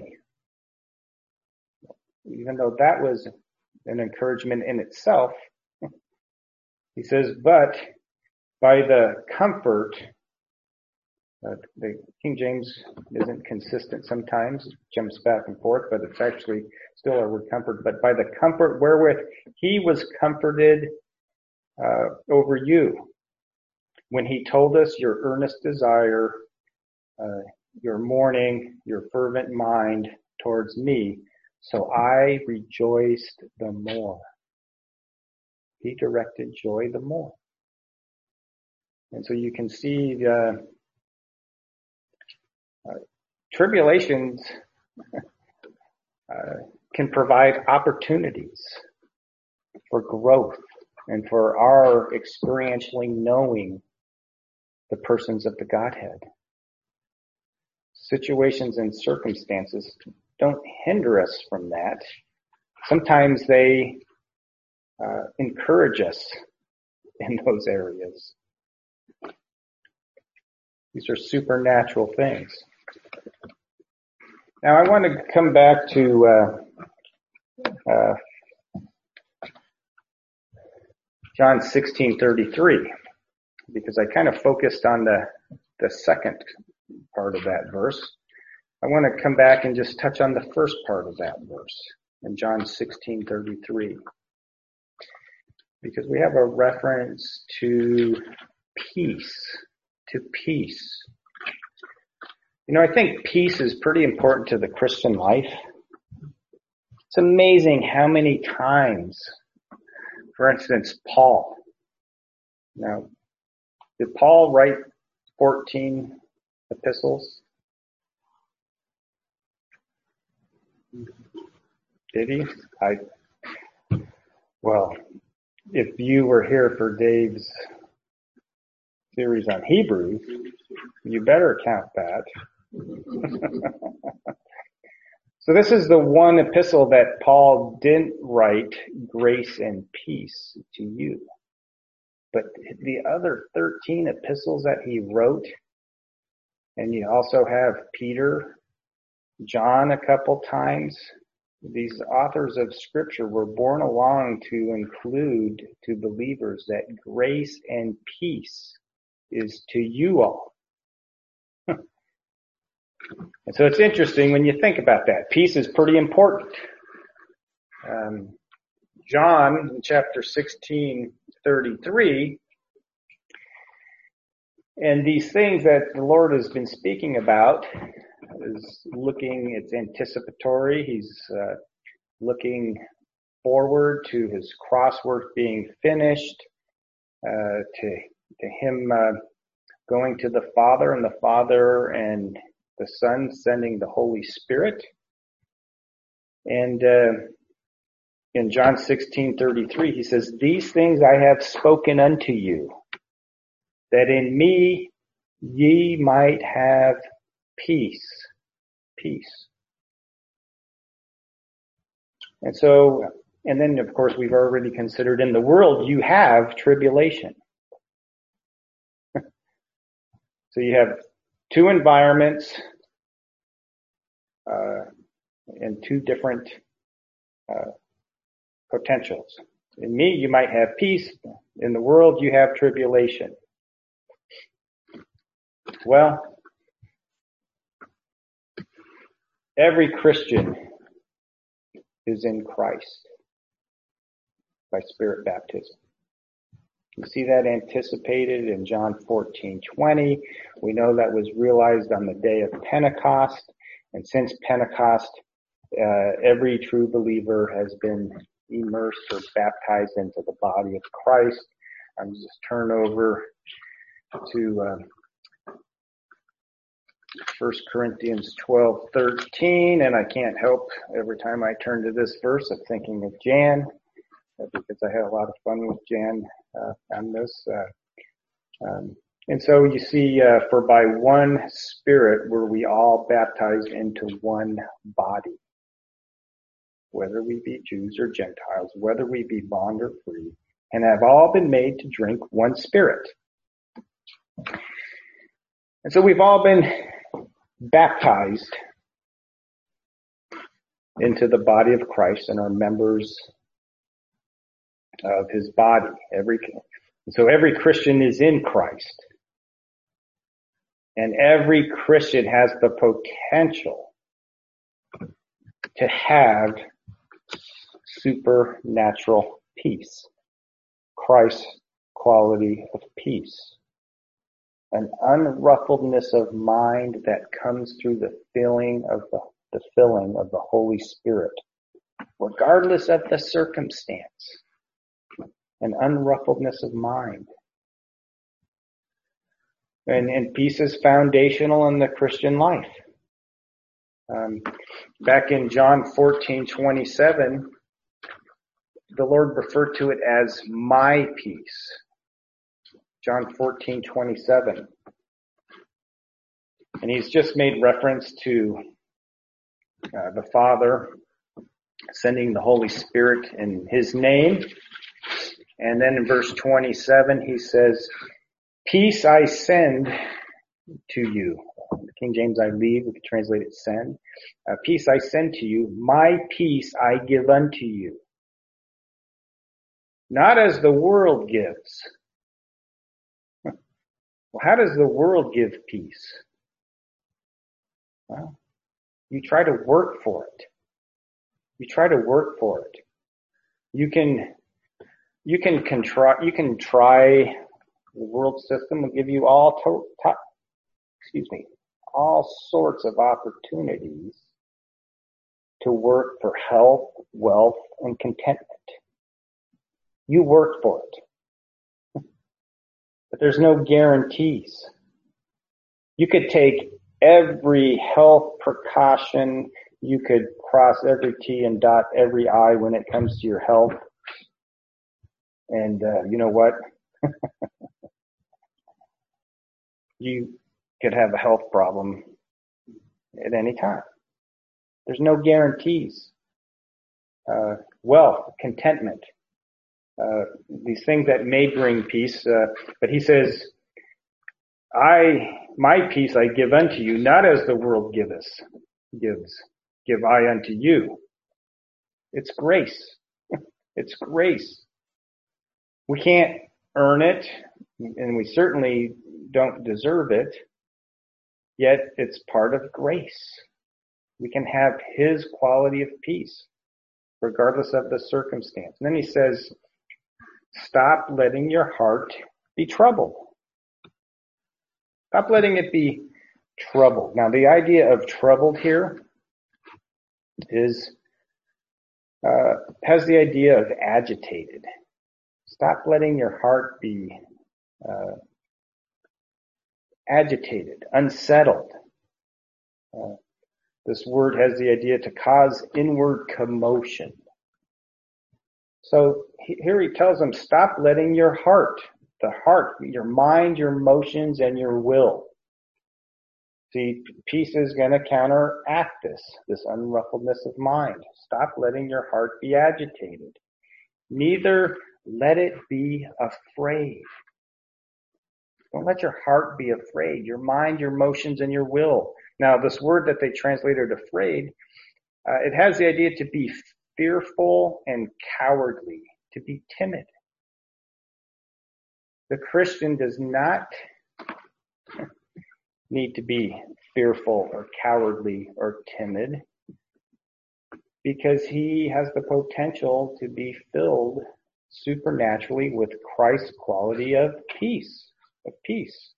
even though that was an encouragement in itself. He says, but by the comfort Uh, the King James isn't consistent sometimes, it jumps back and forth, but it's actually still our word comfort. But by the comfort wherewith he was comforted uh, over you, when he told us your earnest desire, uh, your mourning, your fervent mind towards me, so I rejoiced the more. He directed joy the more. And so you can see the uh, tribulations uh, can provide opportunities for growth and for our experientially knowing the persons of the Godhead. Situations and circumstances don't hinder us from that. Sometimes they uh, encourage us in those areas. These are supernatural things. Now I want to come back to uh, uh, John sixteen thirty-three, because I kind of focused on the, the second part of that verse. I want to come back and just touch on the first part of that verse in John sixteen thirty-three, because we have a reference to peace, to peace. You know, I think peace is pretty important to the Christian life. It's amazing how many times, for instance, Paul. Now, did Paul write fourteen epistles? Did he? I, well, if you were here for Dave's series on Hebrews, you better count that. So this is the one epistle that Paul didn't write grace and peace to you. But the other thirteen epistles that he wrote, and you also have Peter, John a couple times, these authors of Scripture were borne along to include to believers that grace and peace is to you all. And so it's interesting when you think about that. Peace is pretty important. Um, John, in chapter sixteen thirty-three, and these things that the Lord has been speaking about is looking, it's anticipatory. He's uh, looking forward to his cross work being finished, uh, to, to him uh, going to the Father, and the Father and the Son sending the Holy Spirit. And uh, in John sixteen thirty-three, he says, "These things I have spoken unto you, that in me ye might have peace." Peace. And so, and then of course we've already considered in the world you have tribulation. So you have two environments uh, and two different uh, potentials. In me, you might have peace. In the world, you have tribulation. Well, every Christian is in Christ by Spirit baptism. You see that anticipated in John fourteen twenty. We know that was realized on the day of Pentecost. And since Pentecost, uh, every true believer has been immersed or baptized into the body of Christ. I'm just turn over to uh, First Corinthians twelve thirteen, and I can't help every time I turn to this verse of thinking of Jan, because I had a lot of fun with Jan uh, on this. Uh, um, and so you see, uh, for by one Spirit were we all baptized into one body, whether we be Jews or Gentiles, whether we be bond or free, and have all been made to drink one Spirit. And so we've all been baptized into the body of Christ and are members of his body. Every, so every Christian is in Christ. And every Christian has the potential to have supernatural peace, Christ's quality of peace, an unruffledness of mind that comes through the filling of the, the filling of the Holy Spirit, regardless of the circumstance, an unruffledness of mind. And, and peace is foundational in the Christian life. Um, back in John fourteen twenty-seven, the Lord referred to it as my peace. John fourteen twenty-seven. And he's just made reference to uh, the Father sending the Holy Spirit in his name. And then in verse twenty-seven, he says, peace I send to you. King James, I leave. We could translate it send. Uh, peace I send to you. My peace I give unto you. Not as the world gives. Well, how does the world give peace? Well, you try to work for it. You try to work for it. You can, you can contri- you can try. The world system will give you all to, to, excuse me, all sorts of opportunities to work for health, wealth, and contentment. You work for it. But there's no guarantees. You could take every health precaution, you could cross every T and dot every I when it comes to your health. And uh, you know what? You could have a health problem at any time. There's no guarantees. Uh, wealth, contentment, uh, these things that may bring peace. Uh, but he says, I, my peace I give unto you, not as the world giveth, gives, give I unto you. It's grace. It's grace. We can't earn it, and we certainly don't deserve it, yet it's part of grace. We can have his quality of peace, regardless of the circumstance. And then he says, stop letting your heart be troubled. Stop letting it be troubled. Now, the idea of troubled here is, uh, has the idea of agitated. Stop letting your heart be uh, agitated, unsettled. Uh, this word has the idea to cause inward commotion. So he, here he tells them, stop letting your heart, the heart, your mind, your emotions, and your will. See, peace is going to counteract this, this unruffledness of mind. Stop letting your heart be agitated. Neither let it be afraid. Don't let your heart be afraid. Your mind, your emotions, and your will. Now, this word that they translated afraid, uh, it has the idea to be fearful and cowardly, to be timid. The Christian does not need to be fearful or cowardly or timid, because he has the potential to be filled supernaturally with Christ's quality of peace, of peace.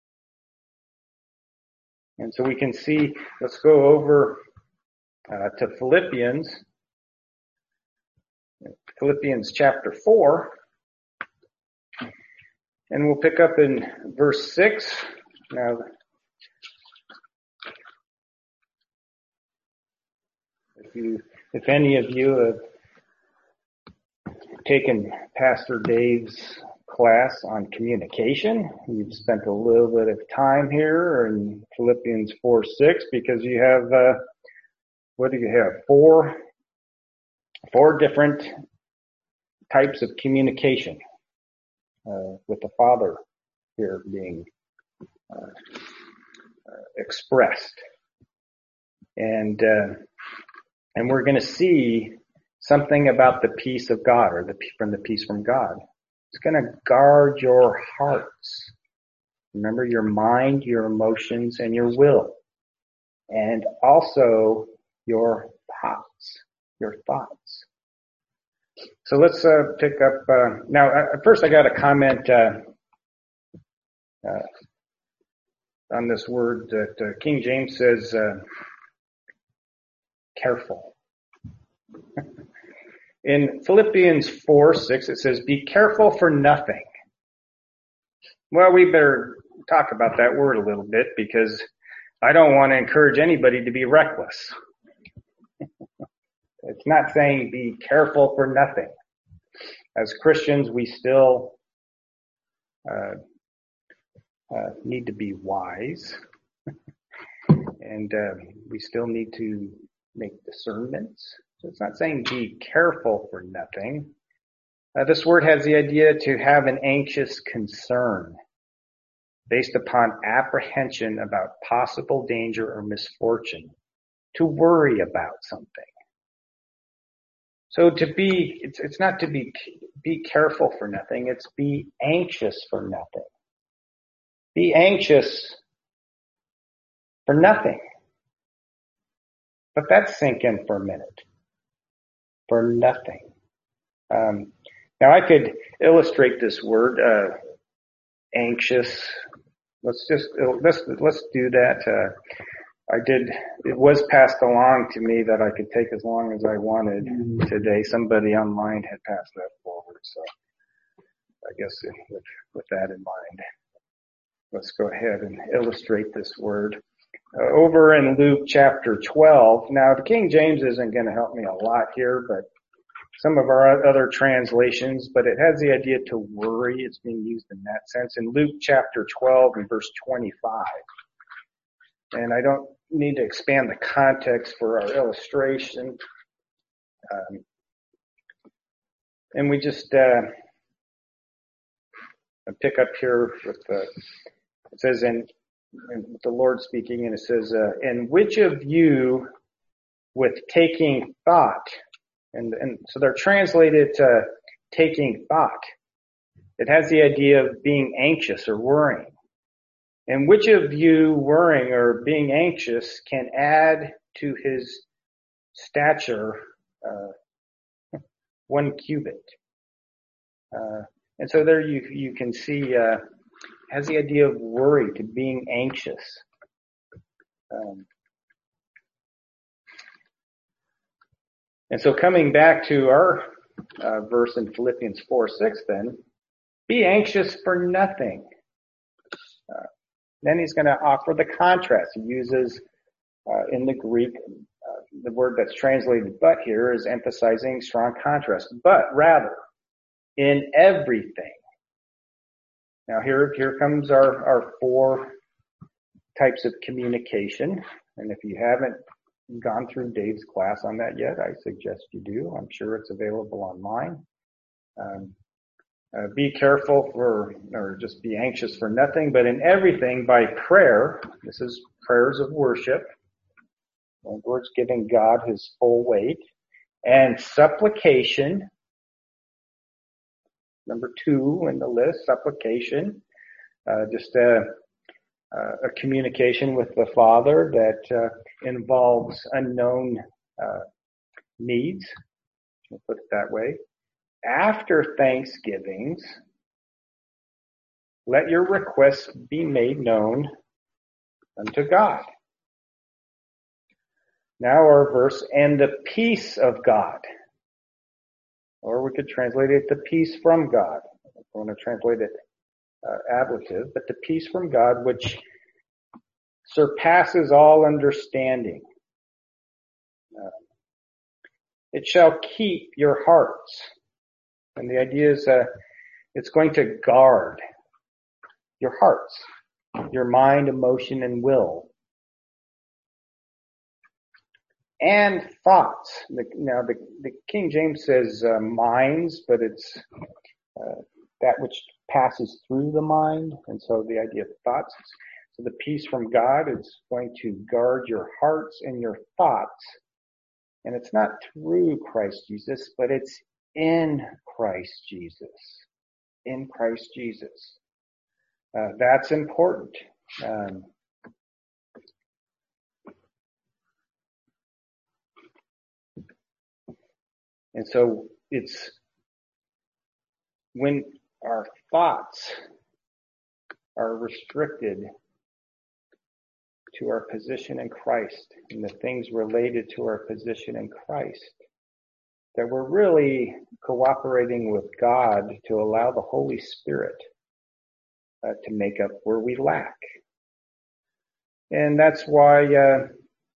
And so we can see, let's go over uh, to Philippians, Philippians chapter four, and we'll pick up in verse six. Now, if you, if any of you have taken Pastor Dave's class on communication, you've spent a little bit of time here in Philippians four six, because you have, uh, what do you have? Four, four different types of communication uh, with the Father here being uh, uh, expressed. And, uh, and we're going to see something about the peace of God, or the from the peace from God. It's going to guard your hearts. Remember your mind, your emotions, and your will. And also your thoughts, your thoughts. So let's uh, pick up, uh, now uh, first I got a comment uh, uh, on this word that uh, King James says, uh, careful. In Philippians four six, it says, be careful for nothing. Well, we better talk about that word a little bit because I don't want to encourage anybody to be reckless. It's not saying be careful for nothing. As Christians, we still uh, uh, need to be wise, and uh, we still need to make discernments. So it's not saying be careful for nothing. Uh, this word has the idea to have an anxious concern based upon apprehension about possible danger or misfortune, to worry about something. So to be, it's, it's not to be, be careful for nothing, it's be anxious for nothing. Be anxious for nothing. Let that sink in for a minute. For nothing. Um, now I could illustrate this word, uh, anxious. Let's just, let's, let's do that. Uh, I did, it was passed along to me that I could take as long as I wanted today. Somebody online had passed that forward. So I guess with, with that in mind, let's go ahead and illustrate this word. Uh, over in Luke chapter twelve, now the King James isn't going to help me a lot here, but some of our other translations, but it has the idea to worry. It's being used in that sense. In Luke chapter twelve and verse twenty-five, and I don't need to expand the context for our illustration. Um, and we just uh, pick up here with the, it says, in, in the Lord speaking, and it says, uh, and which of you with taking thought, and, and so they're translated to taking thought. It has the idea of being anxious or worrying. And which of you worrying or being anxious can add to his stature uh, one cubit? Uh, and so there you you can see uh, has the idea of worry, to being anxious. Um, and so coming back to our uh, verse in Philippians four six, then be anxious for nothing. Uh, then he's going to offer the contrast. He uses uh, in the Greek. Uh, the word that's translated but here is emphasizing strong contrast. But rather, in everything. Now here, here comes our, our four types of communication. And if you haven't gone through Dave's class on that yet, I suggest you do. I'm sure it's available online. Um, uh, be careful for, or just be anxious for nothing, but in everything by prayer. This is prayers of worship. In other words, giving God his full weight, and supplication. Number two in the list, supplication. Uh, just a, a communication with the Father that uh, involves unknown uh, needs. We'll put it that way. After thanksgivings, let your requests be made known unto God. Now our verse, and the peace of God. Or we could translate it, the peace from God. I want to translate it uh, ablative, but the peace from God which surpasses all understanding. Uh, it shall keep your hearts. And the idea is uh, it's going to guard your hearts, your mind, emotion, and will. And thoughts. The, now, the, the King James says uh, minds, but it's uh, that which passes through the mind. And so the idea of thoughts. So the peace from God is going to guard your hearts and your thoughts. And it's not through Christ Jesus, but it's in Christ Jesus. In Christ Jesus. Uh, that's important. Um, and so it's when our thoughts are restricted to our position in Christ and the things related to our position in Christ, that we're really cooperating with God to allow the Holy Spirit uh, to make up where we lack. And that's why uh,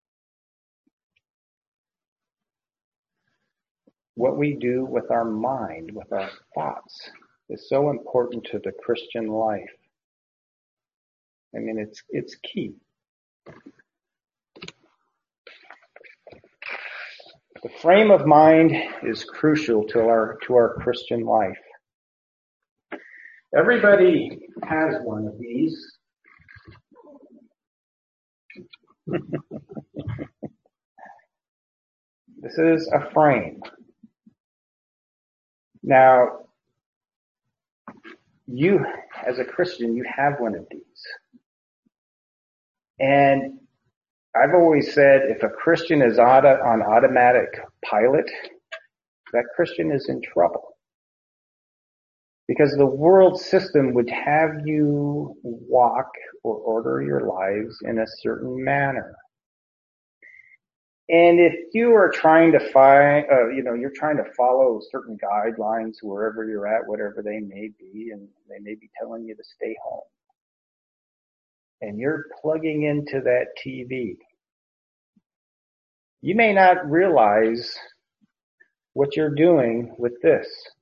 what we do with our mind, with our thoughts, is so important to the Christian life. I mean, it's it's key. The frame of mind is crucial to our to our Christian life. Everybody has one of these. This is a frame. Now, you, as a Christian, you have one of these. And I've always said if a Christian is auto, on automatic pilot, that Christian is in trouble. Because the world system would have you walk or order your lives in a certain manner. And if you are trying to find, uh, you know, you're trying to follow certain guidelines wherever you're at, whatever they may be, and they may be telling you to stay home. And you're plugging into that T V. You may not realize what you're doing with this.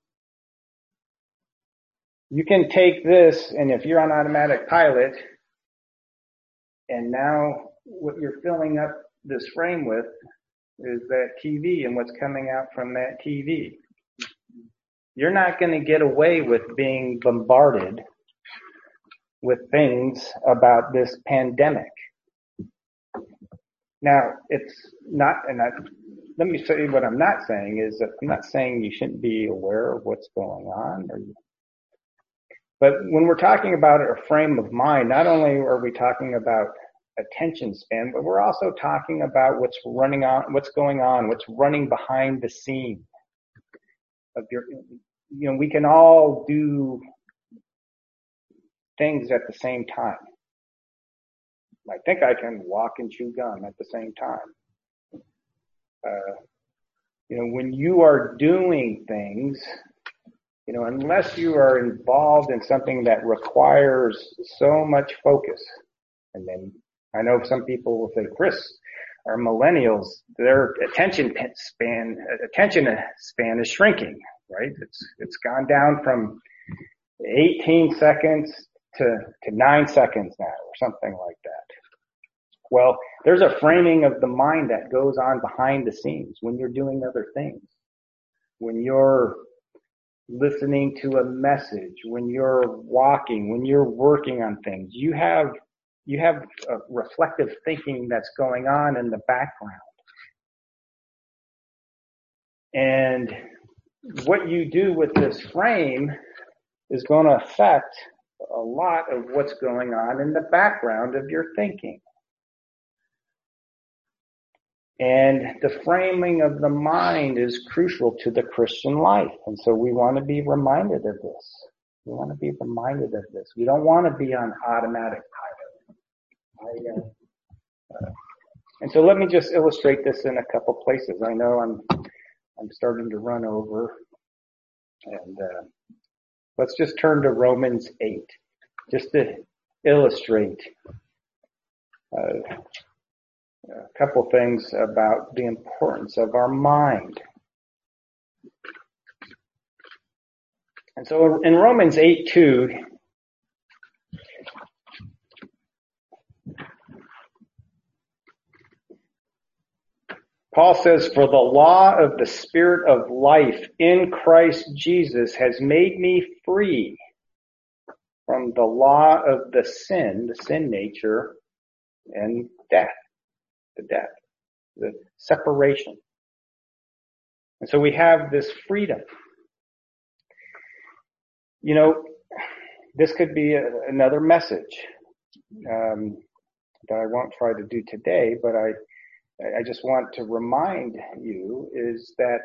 You can take this, and if you're on automatic pilot, and now what you're filling up this frame with is that T V and what's coming out from that T V. You're not going to get away with being bombarded with things about this pandemic. Now, it's not, and I, let me say what I'm not saying is that I'm not saying you shouldn't be aware of what's going on, or, but when we're talking about a frame of mind, not only are we talking about attention span, but we're also talking about what's running on, what's going on, what's running behind the scene of your, you know, we can all do things at the same time. I think I can walk and chew gum at the same time. Uh, you know, when you are doing things, you know, unless you are involved in something that requires so much focus, and then I know some people will say, Chris, our millennials, their attention span, attention span is shrinking, right? It's, it's gone down from eighteen seconds to, to nine seconds now, or something like that. Well, there's a framing of the mind that goes on behind the scenes when you're doing other things, when you're listening to a message, when you're walking, when you're working on things. You have you have a reflective thinking that's going on in the background. And what you do with this frame is going to affect a lot of what's going on in the background of your thinking. And the framing of the mind is crucial to the Christian life. And so we want to be reminded of this. We want to be reminded of this. We don't want to be on automatic pilot. I, uh, uh, and so let me just illustrate this in a couple places. I know I'm I'm starting to run over. And uh, let's just turn to Romans eight, just to illustrate uh, a couple things about the importance of our mind. And so in Romans eight two, Paul says, for the law of the Spirit of life in Christ Jesus has made me free from the law of the sin, the sin nature, and death, the death, the separation. And so we have this freedom. You know, this could be a, another message um, that I won't try to do today, but I, I just want to remind you is that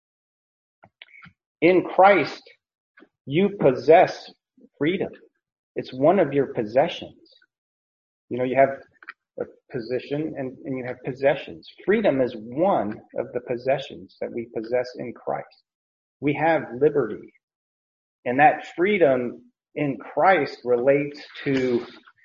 in Christ, you possess freedom. It's one of your possessions. You know, you have a position and, and you have possessions. Freedom is one of the possessions that we possess in Christ. We have liberty. And that freedom in Christ relates to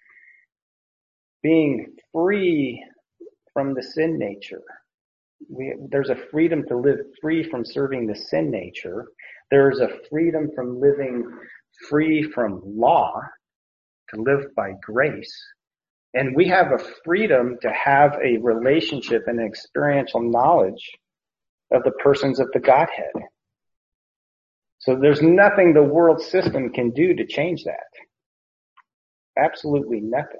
being free from the sin nature. We, there's a freedom to live free from serving the sin nature. There's a freedom from living free from law, to live by grace. And we have a freedom to have a relationship and an experiential knowledge of the persons of the Godhead. So there's nothing the world system can do to change that. Absolutely nothing.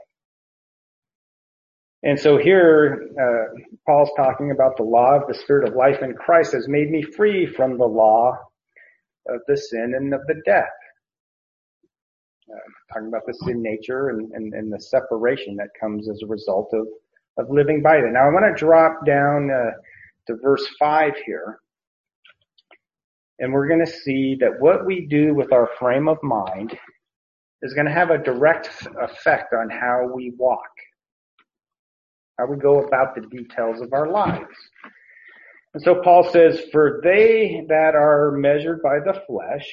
And so here, uh, Paul's talking about the law of the Spirit of life in Christ has made me free from the law of the sin and of the death. Uh, talking about the sin nature and, and, and the separation that comes as a result of, of living by it. Now I want to drop down uh, to verse five here. And we're going to see that what we do with our frame of mind is going to have a direct effect on how we walk, how we go about the details of our lives. And so Paul says, for they that are measured by the flesh,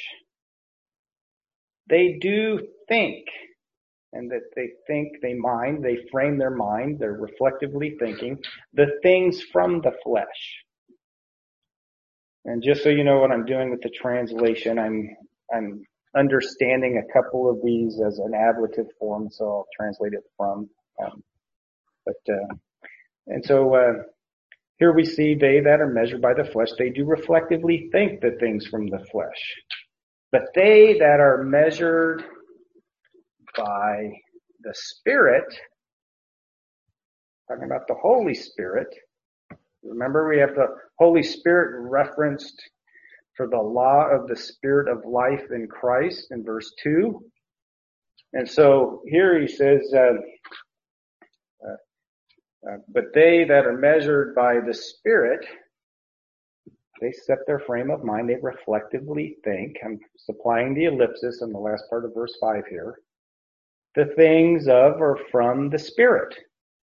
they do think, and that they think, they mind, they frame their mind, they're reflectively thinking the things from the flesh. And just so you know what I'm doing with the translation, I'm I'm understanding a couple of these as an ablative form, so I'll translate it from. Um, but uh, and so uh, here we see they that are measured by the flesh, they do reflectively think the things from the flesh. But they that are measured by the Spirit, talking about the Holy Spirit, remember we have the Holy Spirit referenced for the law of the Spirit of life in Christ in verse two. And so here he says, uh, uh, uh, but they that are measured by the Spirit, they set their frame of mind, they reflectively think. I'm supplying the ellipsis in the last part of verse five here. The things of or from the Spirit.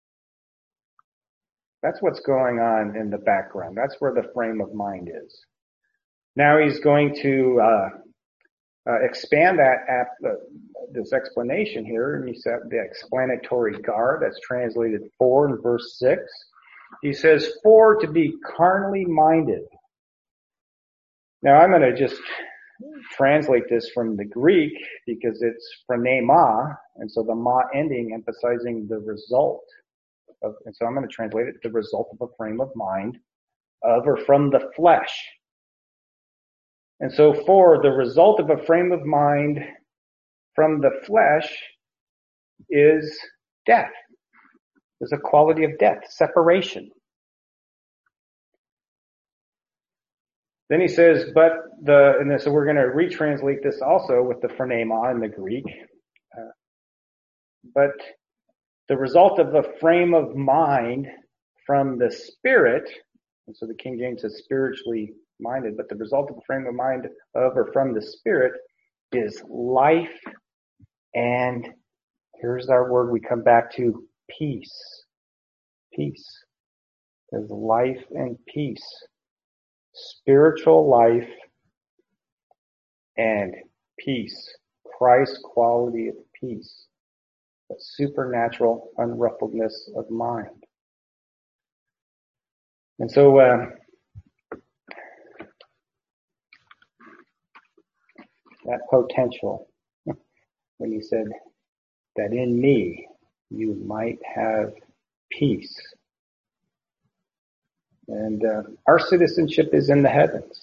That's what's going on in the background. That's where the frame of mind is. Now he's going to uh, uh, expand that ap- uh, this explanation here, and he said the explanatory guard that's translated for in verse six. He says, for to be carnally minded. Now I'm going to just translate this from the Greek because it's phronema, and so the ma ending emphasizing the result of, and so I'm going to translate it, the result of a frame of mind of or from the flesh. And so for the result of a frame of mind from the flesh is death. There's a quality of death, separation. Then he says, but the, and then, so we're going to retranslate this also with the phronema in the Greek. Uh, but the result of a frame of mind from the Spirit, and so the King James says spiritually minded, but the result of a frame of mind of or from the Spirit is life, and here's our word we come back to, peace. Peace. There's life and peace. Spiritual life and peace. Christ's quality of peace. A supernatural unruffledness of mind. And so, uh, that potential, when he said that in me you might have peace. And uh, our citizenship is in the heavens.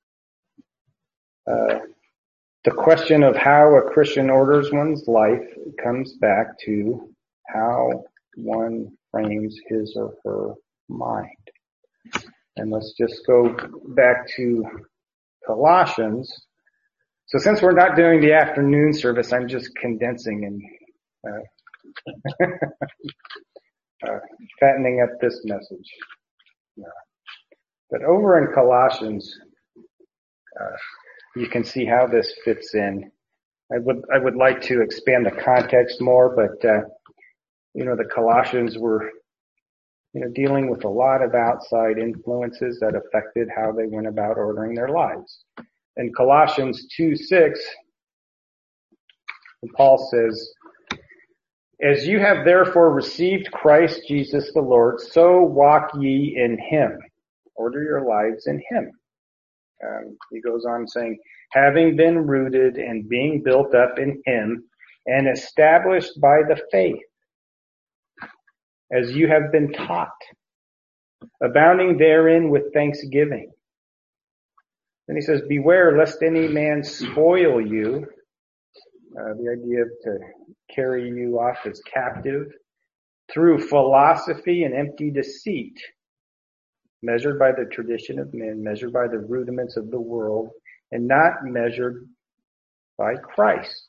Uh, the question of how a Christian orders one's life comes back to how one frames his or her mind. And let's just go back to Colossians. So since we're not doing the afternoon service, I'm just condensing and uh, uh, fattening up this message. Yeah. But over in Colossians, uh, you can see how this fits in. I would I would like to expand the context more, but uh, you know, the Colossians were you know dealing with a lot of outside influences that affected how they went about ordering their lives. In Colossians two six, Paul says, "As you have therefore received Christ Jesus the Lord, so walk ye in him." Order your lives in him. Um, he goes on saying, "Having been rooted and being built up in him and established by the faith, as you have been taught, abounding therein with thanksgiving." Then he says, "Beware lest any man spoil you." Uh, the idea of to carry you off as captive through philosophy and empty deceit, measured by the tradition of men, measured by the rudiments of the world, and not measured by Christ.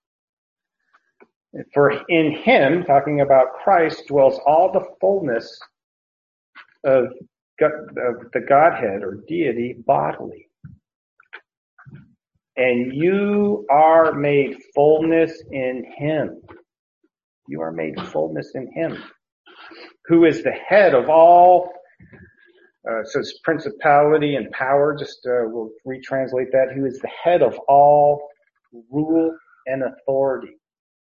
For in him, talking about Christ, dwells all the fullness of, God, of the Godhead or deity bodily. And you are made fullness in him. You are made fullness in him, who is the head of all. Uh, so it's principality and power. Just uh, we'll retranslate that. Who is the head of all rule and authority.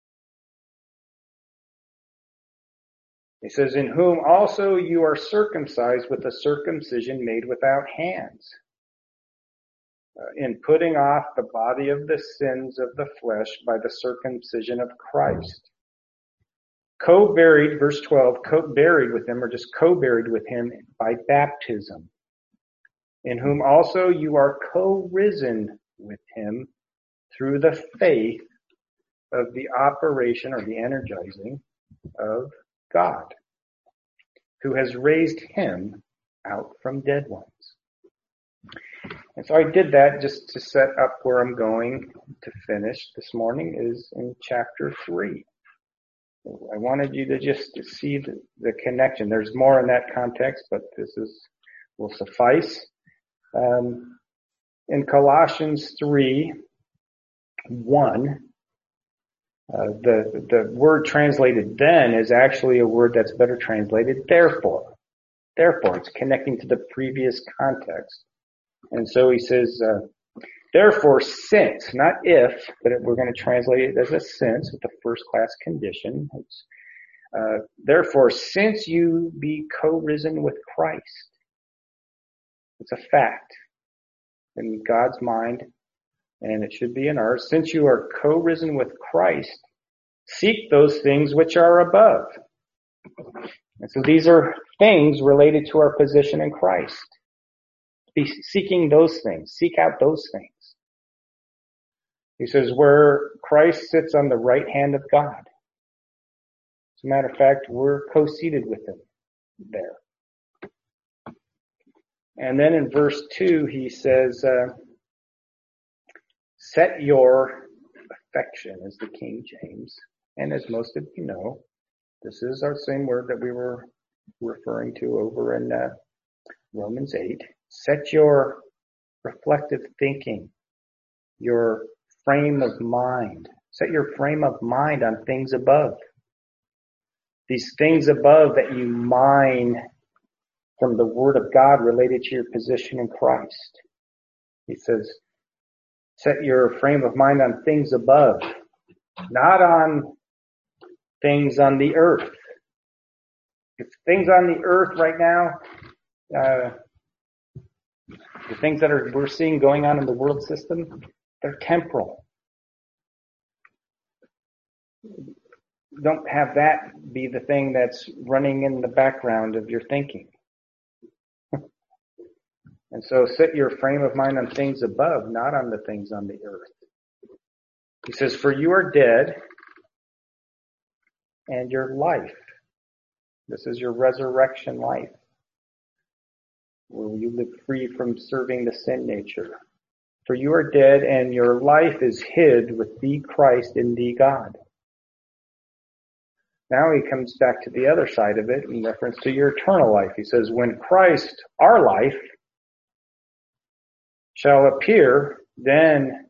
He says, "In whom also you are circumcised with a circumcision made without hands, uh, in putting off the body of the sins of the flesh by the circumcision of Christ. Co-buried," verse twelve, co-buried with him, or just co-buried with him by baptism, "in whom also you are co-risen with him through the faith of the operation or the energizing of God, who has raised him out from dead ones." And so I did that just to set up where I'm going to finish this morning is in chapter three. I wanted you to just to see the, the connection. There's more in that context, but this is will suffice. Um, in Colossians three one, uh, the the word translated "then" is actually a word that's better translated "therefore." Therefore, it's connecting to the previous context. And so he says, uh, "Therefore, since," not if, but we're going to translate it as a since with the first class condition. It's, uh, "Therefore, since you be co-risen with Christ," it's a fact in God's mind, and it should be in ours. "Since you are co-risen with Christ, seek those things which are above." And so these are things related to our position in Christ. Be seeking those things. Seek out those things. He says, where Christ sits on the right hand of God. As a matter of fact, we're co-seated with him there. And then in verse two, he says, uh, "Set your affection," as the King James. And as most of you know, this is our same word that we were referring to over in uh, Romans eight. Set your reflective thinking, your frame of mind. Set your frame of mind on things above. These things above that you mine from the Word of God related to your position in Christ. He says, set your frame of mind on things above, not on things on the earth. If things on the earth right now, uh, the things that are we're seeing going on in the world system, they're temporal. Don't have that be the thing that's running in the background of your thinking. And so set your frame of mind on things above, not on the things on the earth. He says, "For you are dead, and your life," this is your resurrection life, where you live free from serving the sin nature, For you are dead, and your life is hid with thee Christ in thee God. Now he comes back to the other side of it in reference to your eternal life. He says, when Christ, our life, shall appear, then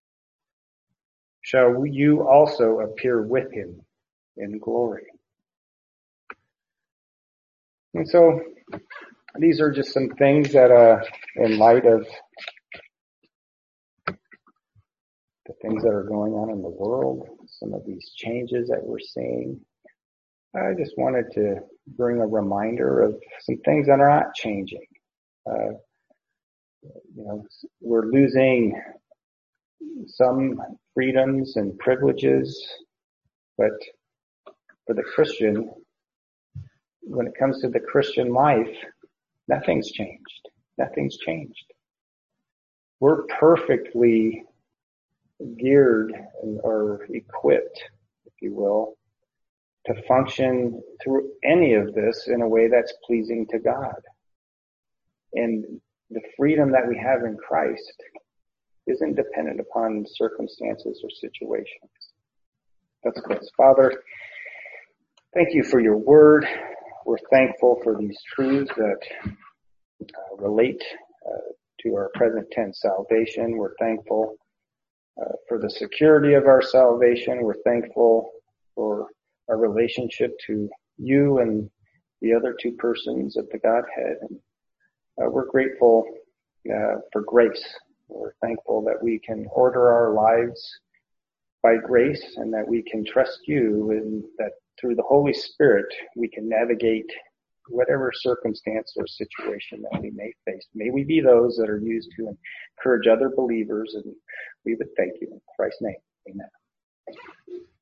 shall you also appear with him in glory. And so these are just some things that, uh, in light of the things that are going on in the world, some of these changes that we're seeing, I just wanted to bring a reminder of some things that are not changing. Uh, you know, we're losing some freedoms and privileges, but for the Christian, when it comes to the Christian life, nothing's changed. Nothing's changed. We're perfectly geared or equipped, if you will, to function through any of this in a way that's pleasing to God. And the freedom that we have in Christ isn't dependent upon circumstances or situations. Let's close. Father, thank you for your word. We're thankful for these truths that uh, relate uh, to our present tense salvation. We're thankful uh, for the security of our salvation. We're thankful for our relationship to you and the other two persons of the Godhead. And uh, we're grateful uh, for grace. We're thankful that we can order our lives by grace and that we can trust you and that through the Holy Spirit we can navigate whatever circumstance or situation that we may face. May we be those that are used to encourage other believers, and we would thank you in Christ's name. Amen.